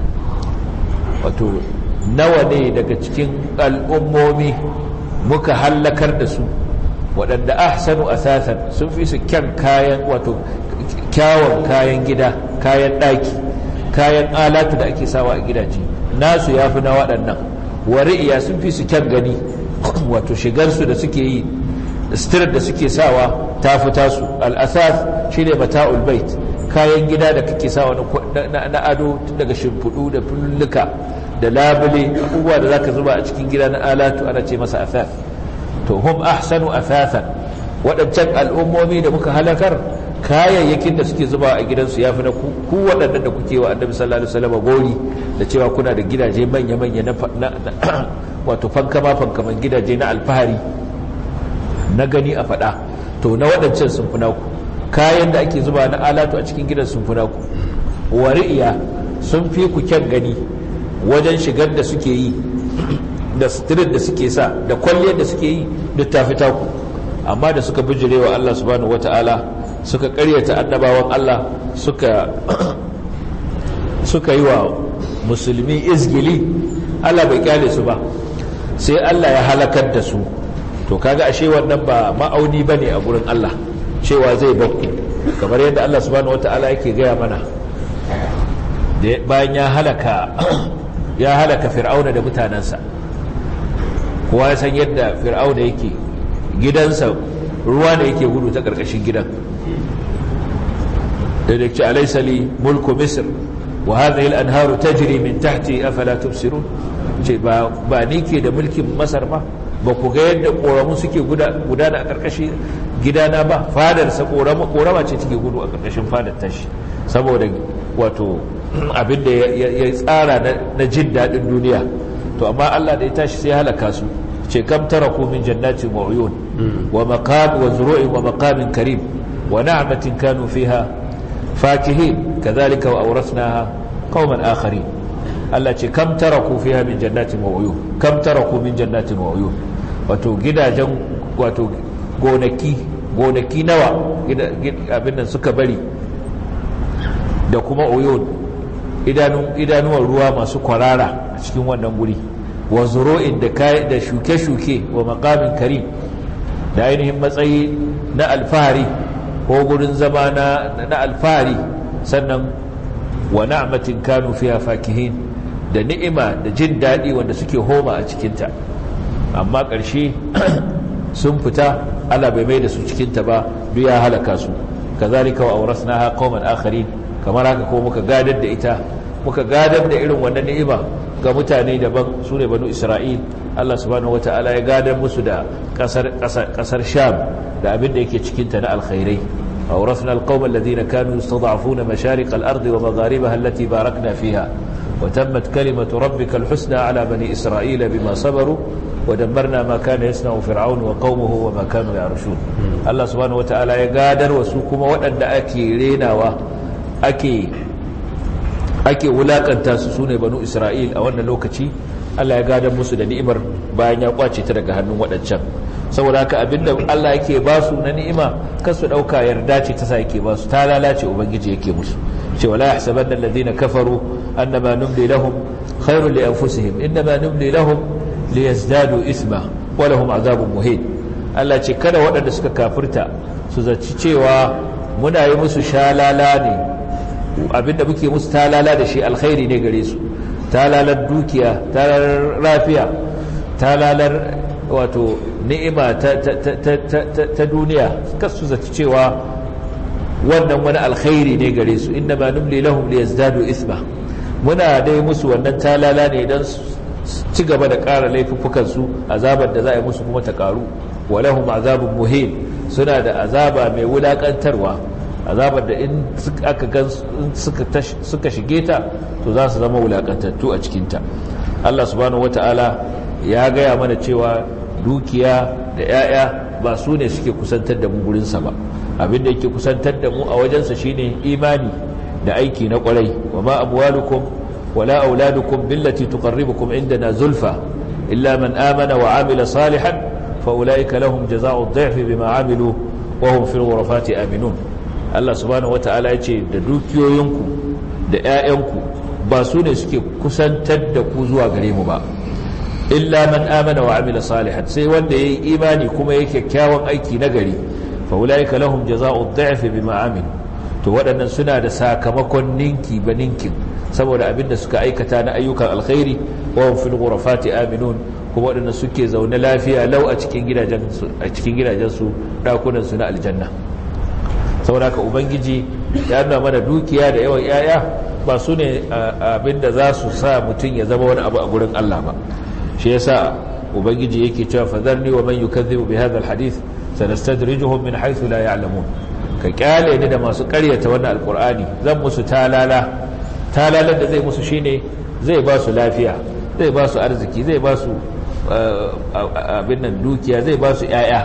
Wato nawa ne daga cikin al'ummomi muka halakar da su waɗanda ahsanu athathan sun fi su kyan kayan, wato kyawun kayan gida, kayan ɗaki, kayan alatu da ake sawa a gidaje, nasu ya fi na waɗannan. Wari'iya sun fi su kyan gani, wato shigarsu da suke yi, sitirar da suke sawa ta fi tasu. Al'asath shi ne mata'ul bait, kayan gida da kake sawa na ado, tun daga shimfiɗu da fulluka da labule, abubuwa da za ka zuba a cikin gida na alatu ana ce masa asath. To hum ahsanu athathan, waɗancan al'ummomi da muka halakar, kayayyakin da suke zuba a gidansu ya fi na ku waɗannan da kuke wa annabi sallallahu alaihi wasallam gori da cewa kuna da gidaje manya-manya na wato fankama fankaman gidaje na alfahari na gani a faɗa. To na waɗancan sun fi naku, kayan da ake zuba na alatu a cikin gidan sun fi naku. Wari'iya sun fi ku kyan gani wajen shigar da suke yi, da sitirin da suke sa, da kwalliyar da suke yi, duk ta fi taku. Amma da suka bijirewa Allah subhanahu wata'ala, suka karyata annabawan Allah, suka suka yi wa musulmi izgili, Allah bai kyale su ba, sai Allah ya halakar da su. To kaga ashe wannan ba ma'auni bane a gurin Allah cewa zai bakku, kamar yadda Allah subhanahu wata'ala yake gaya mana bayan ya halaka ya halaka fir'auna da mutanansa. Kowa ya san yadda fir'auna yake, gidansa ruwa da yake gudu ta karkashin gidan. da yake alaysa li mulku misr wa hadhihi al-anharu tajri min tahti afala tubsirun, ce ba ba ni ke da mulkin masar ba, ba ku ga yadda koramu suke gudana a karkashin gidana ba. fadarsa korama korama ce take gudu a karkashin fadar tashi, saboda wato abin da ya tsara na jin dadin duniya. To amma Allah da ya tashi sai halaka su, ce kam taraku min jannatin wa uyun wa maqam wa zuru'in wa maqamin karim wa na'matin kanu fiha fakihin kadhalika wa awrathnaha qauman akharin. Allah ce kam taraku fiha min jannatin wa uyun, kam taraku min jannatin wa uyun, wato gidajen, wato gonaki gonaki nawa abin nan suka bari, da kuma uyun idanuwan ruwa masu kwarara a cikin wannan guri, wa zuru'in da shuke-shuke, wa maqamin karim da ainihin matsayi na alfahari ko gurin zama na alfahari, sannan wa na'matin kanu fiha fakihin, da ni'ima da jin daɗi wanda suke homa a cikinta. Amma ƙarshe sun fita, Allah bai mai da su cikinta ba, duk ya halaka su. kazalika wa awrasnaha qauman akharin, kamar haka ko muka gadar da ita, muka gadar da irin wannan ni'ima ga mutane daban, su ne banu Isra'il. Allah subhanahu wata'ala ya gadar musu da kasar kasar Sham da abin da yake cikin ta na alkhairai. awrasna alqawma alladhina kanu yastad'afuna mashariq al-ardi wa magharibaha allati barakna fiha wa tammat kalimatu rabbika al-husna ala bani Isra'ila bima sabaru wa dammarna ma kana yasna'u fir'aun wa qaumuhu wa ma kanu ya'rushun Allah subhanahu wataala ya gadar wasu kuma waɗanda ake renawa ake ake wulakanta su sune banu Isra'il a wannan lokaci Allah ya gadar musu da ni'imar bayan ya kwace ta daga hannun waɗancan saboda haka abinda Allah yake ba su na ni'ima kasu dauka yarda ce ta sa yake ba su ta lalace ubangiji yake musu ce wala yahsabanna alladhina kafaru annama numli lahum khairul li anfusihim innama numli lahum liyazdadu isma wa lahum azabun muhin Allah ce kada waɗanda suka kafirta su zaci cewa muna yi musu shalala ne abinda muke musu talala da shi alkhairi ne gare su talalar dukiya talalar lafiya talalar wato ni'ima ta, ta, ta, ta, ta, ta duniya kasu zaci cewa wannan wani alkhairi ne gare su inna ma numli lahum liyazdadu isma muna dai musu wannan talala ne dan ci gaba da ƙara laifuffukan su azabar da za a yi musu kuma ta ƙaru walahum azabun muhin suna da azaba mai wulakantarwa azabar da in aka gan suka suka shige ta to za su zama wulakantattu a cikin ta Allah subhanahu wataala ya gaya mana cewa dukiya da 'ya'ya ba su ne suke kusantar da mu gurinsa ba abinda yake kusantar da mu a wajensa shine imani da aiki na kwarai wa ma amwalukum wala auladukum billati tuqarribukum indana zulfa illa man amana wa amila salihan fa ulaika lahum jazaa'u ad-dhi'fi bima amilu wa hum fil ghurafati aminun Allah subhanahu wata'ala yace da dukiyoyinku da 'ya'yanku ba su ne suke kusantar da ku zuwa gare mu ba illa man amana wa amila salihan sai wanda yayi imani kuma yake kyakkyawan aiki nagari fa ulaika lahum jazaa'u ad-dhi'fi bima amilu to waɗannan suna da sakamakon ninki ba ninkin saboda abinda suka aikata na ayyukan alkhairi wa hum fil ghurafati aminun kuma waɗanda suke zaune lafiya lau a cikin gidajen su a cikin gidajen su dakunan su na aljanna saboda haka ubangiji ya nuna mana dukiya da yawan yaya ba su ne abinda za su sa mutum ya zama wani abu a gurin Allah ba shi yasa ubangiji yake cewa fadharni wa man yukaththibu bi hadha alhadith sanastadrijuhum min haythu la ya'lamun ka kyale ni da masu ƙaryata wannan alqur'ani zan musu talala talalan da zai musu shine zai ba su lafiya zai ba su arziki zai ba su abin nan dukiya zai ba su yaya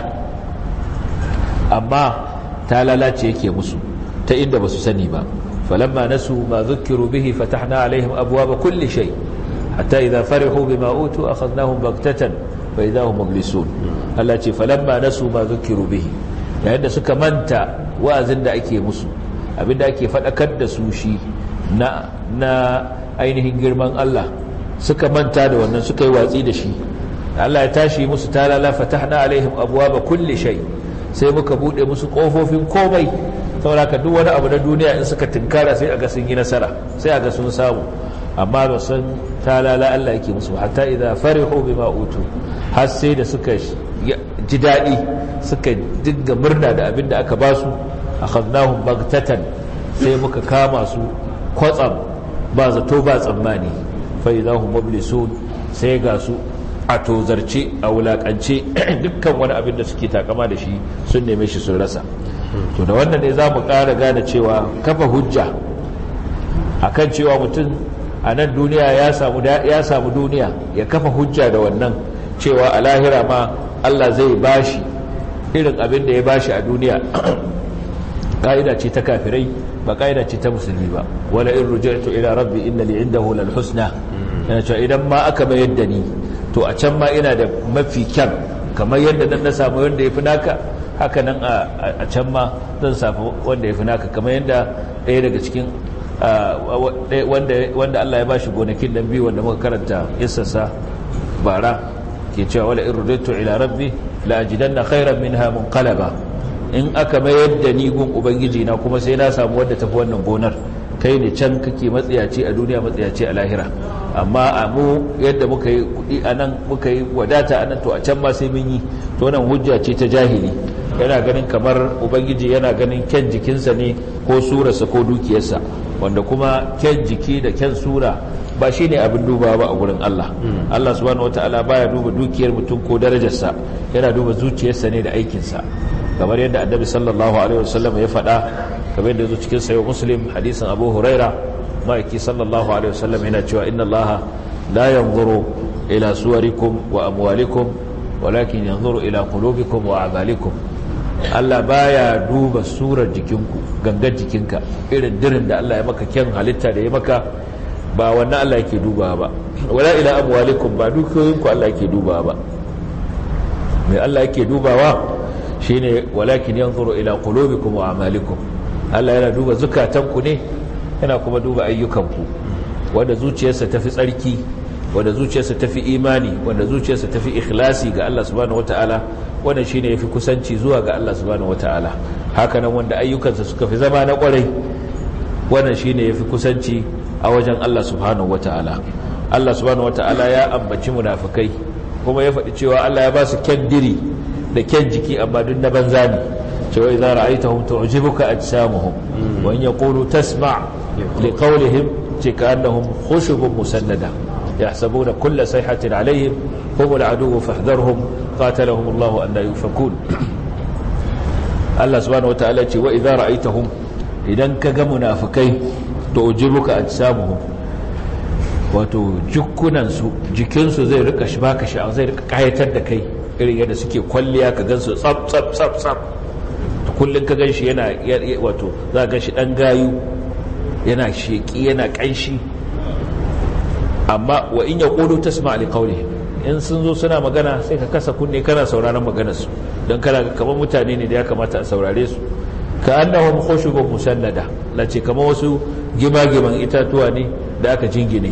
amma talala ce yake musu ta inda ba su sani ba falamma nasu ma dhukkiru bihi fatahna alaihim abwaaba kulli shay hatta idha farihu bima utu akhadnahum baghtatan fa idha hum mublisun Allah ce falamma nasu ma dhukkiru bihi yayin da suka manta wa'azin da ake musu abinda ake fadakar da su shi na na ainihin girman Allah suka manta da wannan suka yi watsi da shi Allah ya tashi musu talala fatahna alaihim abwaaba kulli shay sai muka bude musu kofofin komai saboda duk wani abu na duniya in suka tinkara sai aga sun yi nasara sai aga sun samu amma ba san talala Allah yake musu hatta idza farihu bima utu har sai da suka ji dadi suka dinga murna da abin da aka ba su akhadnahum baghtatan sai muka kama su kwatsam ba zato ba tsammani fa idahum mublisun sai ga su a tozarce a wulakance dukkan wani abin da suke takama da shi sun neme shi sun rasa to da wannan ne za mu ƙara gane cewa kafa hujja akan cewa mutum a nan duniya ya samu ya samu duniya ya kafa hujja da wannan cewa a lahira ma Allah zai bashi irin abin da ya bashi a duniya ka'ida ce ta kafirai ba ka'ida ce ta musulmi ba wala in rujaitu ila rabbi inna li indahu lal husna yana cewa idan ma aka mayar da ni to a can ma ina da mafi kyan kamar yadda nan na samu wanda ya fi naka haka nan a can ma zan samu wanda ya fi naka kamar yadda ɗaya daga cikin wanda Allah ya ba shi gonakin nan biyu wanda muka karanta isassa bara ke cewa wala in rudaitu ila rabbi la ajidanna khairan minha munqalaba in aka mayar da ni gun ubangiji na kuma sai na samu wanda tafi wannan gonar kai ne can kake matsiyaci a duniya matsiyaci a lahira amma a mu yadda muka yi kudi a nan muka yi wadata a nan to a can ma sai mun yi to nan hujja ce ta jahili yana ganin kamar ubangiji yana ganin kyan jikinsa ne ko surarsa ko dukiyarsa wanda kuma kyan jiki da kyan sura ba shi ne abin duba ba a gurin Allah Allah subhanahu wataala baya duba dukiyar mutum ko darajarsa yana duba zuciyarsa ne da aikinsa kamar yadda annabi sallallahu alaihi wasallam ya faɗa kamar yadda zo cikin sahih muslim hadisin abu huraira ma'aiki sallallahu alaihi wasallam yana cewa inna allaha la yanzuru ila suwarikum wa amwalikum walakin yanzuru ila qulubikum wa a'malikum Allah baya duba surar jikinku gangar jikinka irin dirin da Allah ya maka kyan halitta da ya maka ba wannan Allah yake duba ba wala ila amwalikum ba dukiyoyinku Allah yake duba ba mai Allah yake dubawa shine walakin yanzuru ila qulubikum wa a'malikum Allah yana duba zukatanku ne yana kuma duba ayyukanku wanda zuciyarsa tafi tsarki wanda zuciyarsa tafi imani wanda zuciyarsa tafi ikhlasi ga Allah subhanahu wataala wannan shine yafi kusanci zuwa ga Allah subhanahu wataala haka nan wanda ayyukansa suka fi zama na kwarai wannan shine yafi kusanci a wajen Allah subhanahu wataala Allah subhanahu wataala ya ambaci munafikai kuma ya faɗi cewa Allah ya ba su kyan diri da kyan jiki amma duk na banza ne cewa idza ra'aytahum tu'jibuka ajsamuhum wa in yaqulu tasma' liqawlihim ka'annahum khushubun musannada yahsabuna kulla sayhatin 'alayhim hum al'aduwwu fahdharhum qatalahum Allah an la yufakun Allah subhanahu wataala ce wa idza ra'aytahum idan kaga munafikai tu'jibuka ajsamuhum wato jikunansu jikinsu zai rika shi baka sha'awa zai rika kayatar da kai irin yadda suke kwalliya ka gansu tsab tsab tsab tsab kullun ka ganshi yana wato za ka ganshi dan gayu yana sheki yana kanshi amma wa in yaqulu tasma' li qawlihim in sun zo suna magana sai ka kasa kunne kana sauraron maganar su dan kana kamar mutane ne da ya kamata a saurare su ka annahum khushubun musannada lace kamar wasu gimagiman itatuwa ne da aka jingine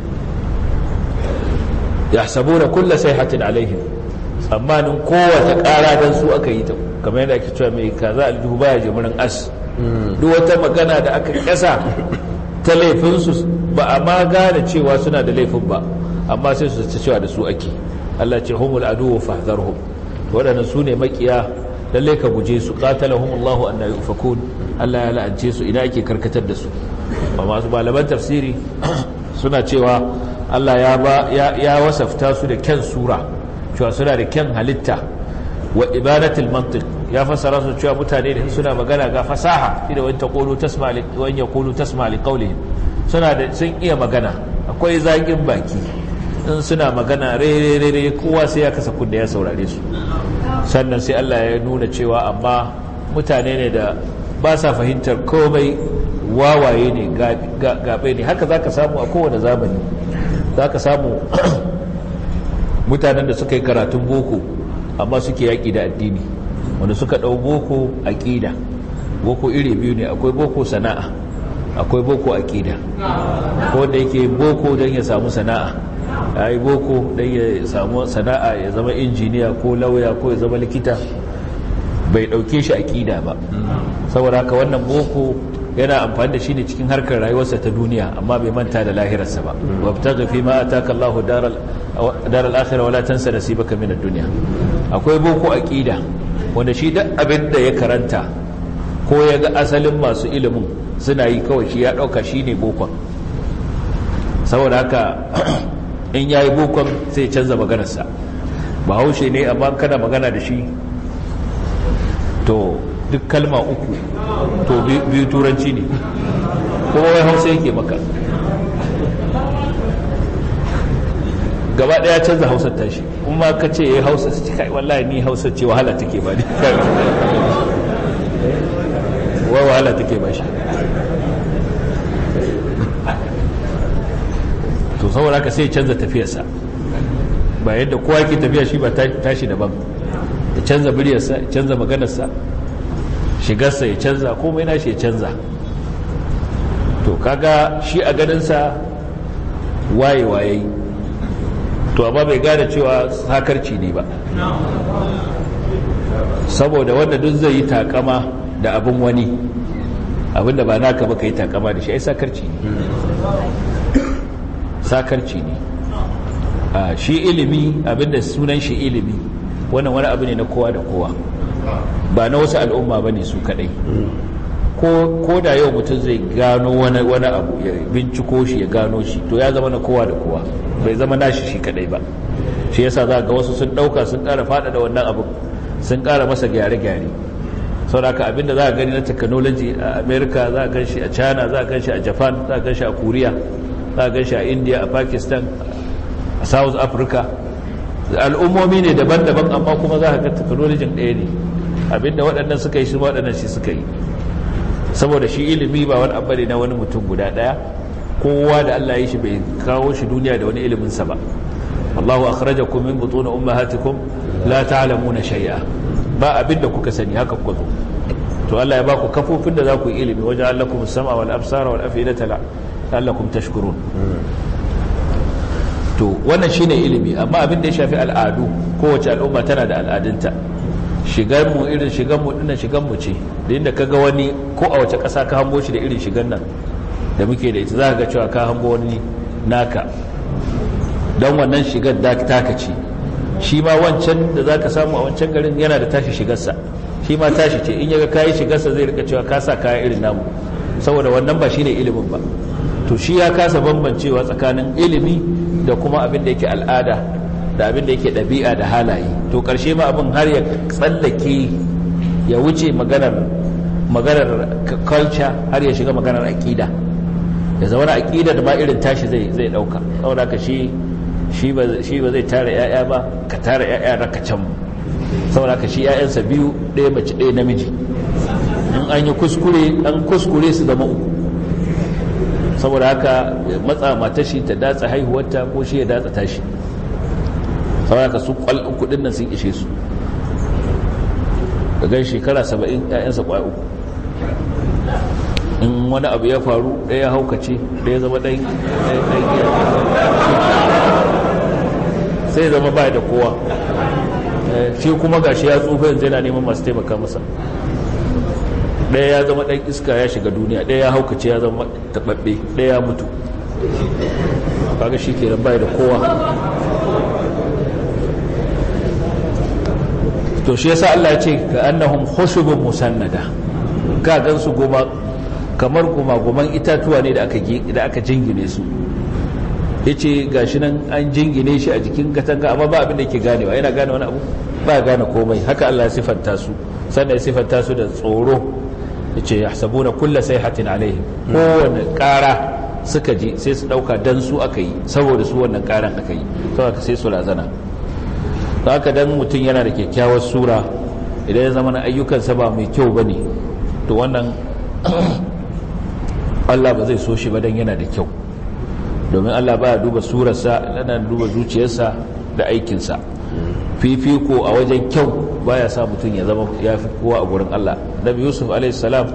yahsabuna kulla sayhatin alaihim tsammanin kowace ƙara dan su aka yi ta kamar yadda ake cewa mai kaza aljihu baya jimirin as duk wata magana da aka kasa ta laifinsu ba a ma gane cewa suna da laifin ba amma sai su ta cewa da su ake Allah ce humul aduwwu fahdharhum waɗannan su ne makiya lalle ka guje su qatalahumullahu anna yufakun Allah ya la'ance su ina ake karkatar da su amma su malaman tafsiri suna cewa Allah ya ba ya wasafta su da kyan sura cewa suna da kyan halitta wa ibadatul mantiq ya fasara su cewa mutane da suna magana ga fasaha idan wani taqulu tasma li wa in yaqulu tasma li qawlihim suna da sun iya magana akwai zakin baki in suna magana re re re kowa sai ya kasa kunne ya saurare su sannan sai Allah ya nuna cewa amma mutane ne da ba sa fahimtar komai wawaye ne gabe ne haka za ka samu a kowane zamani za ka samu mutanen da suka yi karatun boko amma suke yaƙi da addini wanda suka ɗau boko aƙida boko iri biyu ne akwai boko sana'a akwai boko aƙida akwai wanda yake boko don ya samu sana'a ya yi boko don ya samu sana'a ya zama injiniya ko lauya ko ya zama likita bai ɗauke shi aƙida ba saboda haka wannan boko yana amfani da shi ne cikin harkar rayuwarsa ta duniya amma bai manta da lahirarsa ba wabtaghi fi ma ataka Allahu daral daral akhirah wala tansa nasibaka min ad-dunya akwai boko aqida wanda shi duk abin da ya karanta ko ya ga asalin masu ilimin suna yi kawai shi ya dauka shine bokon saboda haka in yayi bokon sai canza maganarsa bahaushe ne amma kana magana da shi to duk kalma uku to biyu turanci ne kuma wai hausa yake maka gaba daya canza hausar tashi kuma ka ce ya hausa su kai wallahi ni hausar ce wahala take ba ne wai wahala take ba shi to saboda ka sai canza tafiyarsa ba yadda kowa ke tafiya shi ba tashi daban ya canza biryarsa ya canza maganarsa shigarsa ya canza komai nashi ya canza to kaga shi a ganinsa waye-waye to amma bai gane cewa sakarci ne ba saboda wanda duk zai yi takama da abin wani abinda ba naka ba ka yi takama da shi ai sakarci ne sakarci ne shi ilimi abinda sunan shi ilimi wannan wani abu ne na kowa da kowa ba na wasu al'umma ba ne su kadai ko da yau mutum zai gano wani abu ya binciko shi ya gano shi to ya zama na kowa da kowa bai zama nashi shi kadai ba shi yasa za ga wasu sun dauka sun kara fada da wannan abu sun kara masa gyare-gyare saboda abinda za a gani na technology a America za a gan shi a China za a gan shi a Japan za a gan shi a Korea za a gan shi a India a Pakistan a South Africa al'ummomi ne daban-daban amma kuma za ka ga technology ɗaya ne, abinda waɗannan suka yi shi waɗannan shi suka yi, saboda shi ilimi ba wani abu ne na wani mutum guda ɗaya, kowa da Allah ya shi bai kawo shi duniya da wani iliminsa ba. Allahu akhrajakum min butun ummahatikum la ta'lamuna shay'a, ba abinda kuka sani haka kuka zo, to Allah ya ba ku kafofin da za ku yi ilimi, wajen allakum as-sam'a wal absara wal af'idata la'allakum tashkurun. To wannan shine ilimi. Amma abin da ya shafi al'adu, kowace al'umma tana da al'adunta. Shigar mu irin shigar mu dinnan shigar mu ce, da inda kaga wani ko a wace ƙasa ka hango shi da irin shigar nan da muke da ita, za ka ga cewa ka hango wani naka, don wannan shigar da taka ce. Shi ma wancan da za ka samu a wancan garin yana da tashi shigarsa, shi ma tashi ce, in yaga kayi shigarsa zai rika cewa ka sa kaya irin namu, saboda wannan ba shine ilimin ba. To shi ya kasa bambancewa tsakanin ilimi da kuma abin da yake al'ada da abin da yake ɗabi'a da halaye. To ƙarshe ma abin har ya tsallake ya wuce maganar maganar culture har ya shiga maganar aƙida, ya zama aƙida da ma irin tashi zai zai ɗauka. Saboda ka shi shi ba zai tara 'ya'ya ba, ka tara 'ya'ya raka can. Saboda ka shi 'ya'yansa biyu, ɗaya mace ɗaya namiji, in an yi kuskure an kuskure su zama uku. Saboda haka matsa matashi ta datsa haihuwarta ko shi ya datsa tashi. Saboda haka su kwal uku din nan sun ishe su, daga shekara saba'in ƴaƴansa kwaya uku. In wani abu ya faru, ɗaya haukace, ɗaya zama ɗan gida, sai zama ba da kowa. Shi kuma gashi ya tsufa yanzu yana neman masu taimaka masa. Ɗaya ya zama ɗan iska ya shiga duniya, ɗaya ya haukace ya zama taɓaɓɓe, ɗaya ya mutu. Kaga shi ke bai da kowa. To shi yasa Allah ya ce ka annahum khushubun musannada, ka gansu goma kamar gumaguman itatuwa ne da aka da aka jingine su. Yace gashi nan an jingine shi a jikin katanga, amma ba abin da yake ganewa, yana gane wani abu ba gane komai. Haka Allah ya sifanta su, sannan ya sifanta su da tsoro. Yace yahsabuna kulla sayhatin alaihim, kowanne ƙara suka ji sai su dauka dan su aka yi, saboda su wannan ƙaran aka yi, saboda sai su lazana. Haka dan mutum yana da kyakkyawar sura, idan ya zama na ayyukansa ba mai kyau bane, to wannan Allah ba zai so shi ba dan yana da kyau, domin Allah baya duba surarsa, yana duba zuciyarsa da aikinsa. Fifiko a wajen kyau baya sa mutum ya zama ya fi kowa a gurin Allah. Nabi Yusuf alaihi salam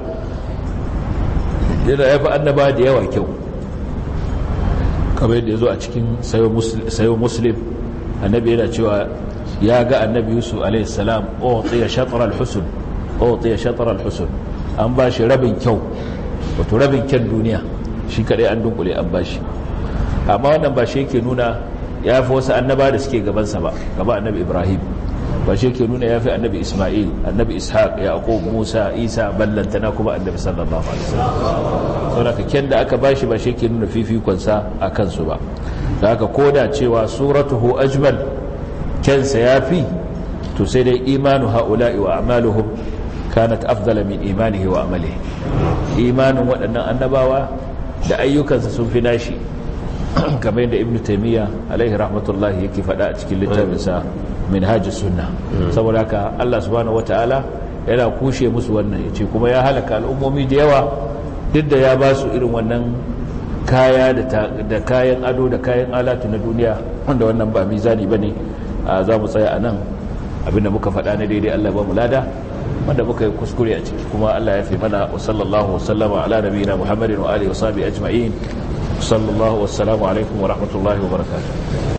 yana ya fi annaba da yawa kyau, kamar yadda ya zo a cikin sayo muslim. Annabi yana cewa ya ga annabi Yusuf alaihi salam utiya shatr al-husn, utiya shatr al-husn, an ba shi rabin kyau, wato rabin kyan duniya shi kadai an dunkule an ba shi. Amma wannan ba shi yake nuna ya fi wasu annaba da suke gabansa ba, gaba annabi Ibrahim ba shi yake nuna ya fi annabi Ismail, annabi Ishaq, Yaqub, Musa, Isa, ballantana kuma annabi sallallahu alaihi wasallam. Saboda kyan da aka bashi ba shi yake nuna fifikonsa a kansu ba. Da haka koda cewa suratuhu ajmal, kyansa ya fi, to sai dai imanu ha'ula'i wa a'maluhum kanat afdala min imanihi wa amalihi. Imanin waɗannan annabawa da ayyukansa sun fi nashi, kamar yadda Ibn Taymiyyah alaihi rahmatullahi yake faɗa a cikin littafinsa Minhajus Sunnah. Saboda haka Allah subhanahu wataala yana kushe musu wannan, yace kuma ya halaka al'ummomi da yawa duk da ya ba su irin wannan kaya da kayan ado da kayan alatu na duniya, wanda wannan ba mizani bane. Za mu tsaya a nan, abinda muka faɗa na daidai Allah ba mu lada, wanda muka yi kuskure a ciki kuma Allah ya fi mana. Wa sallallahu wasallama ala nabiyina Muhammadin wa alihi wa sahbihi ajma'in. Sallallahu wassalamu alaikum wa rahmatullahi wa barakatuh.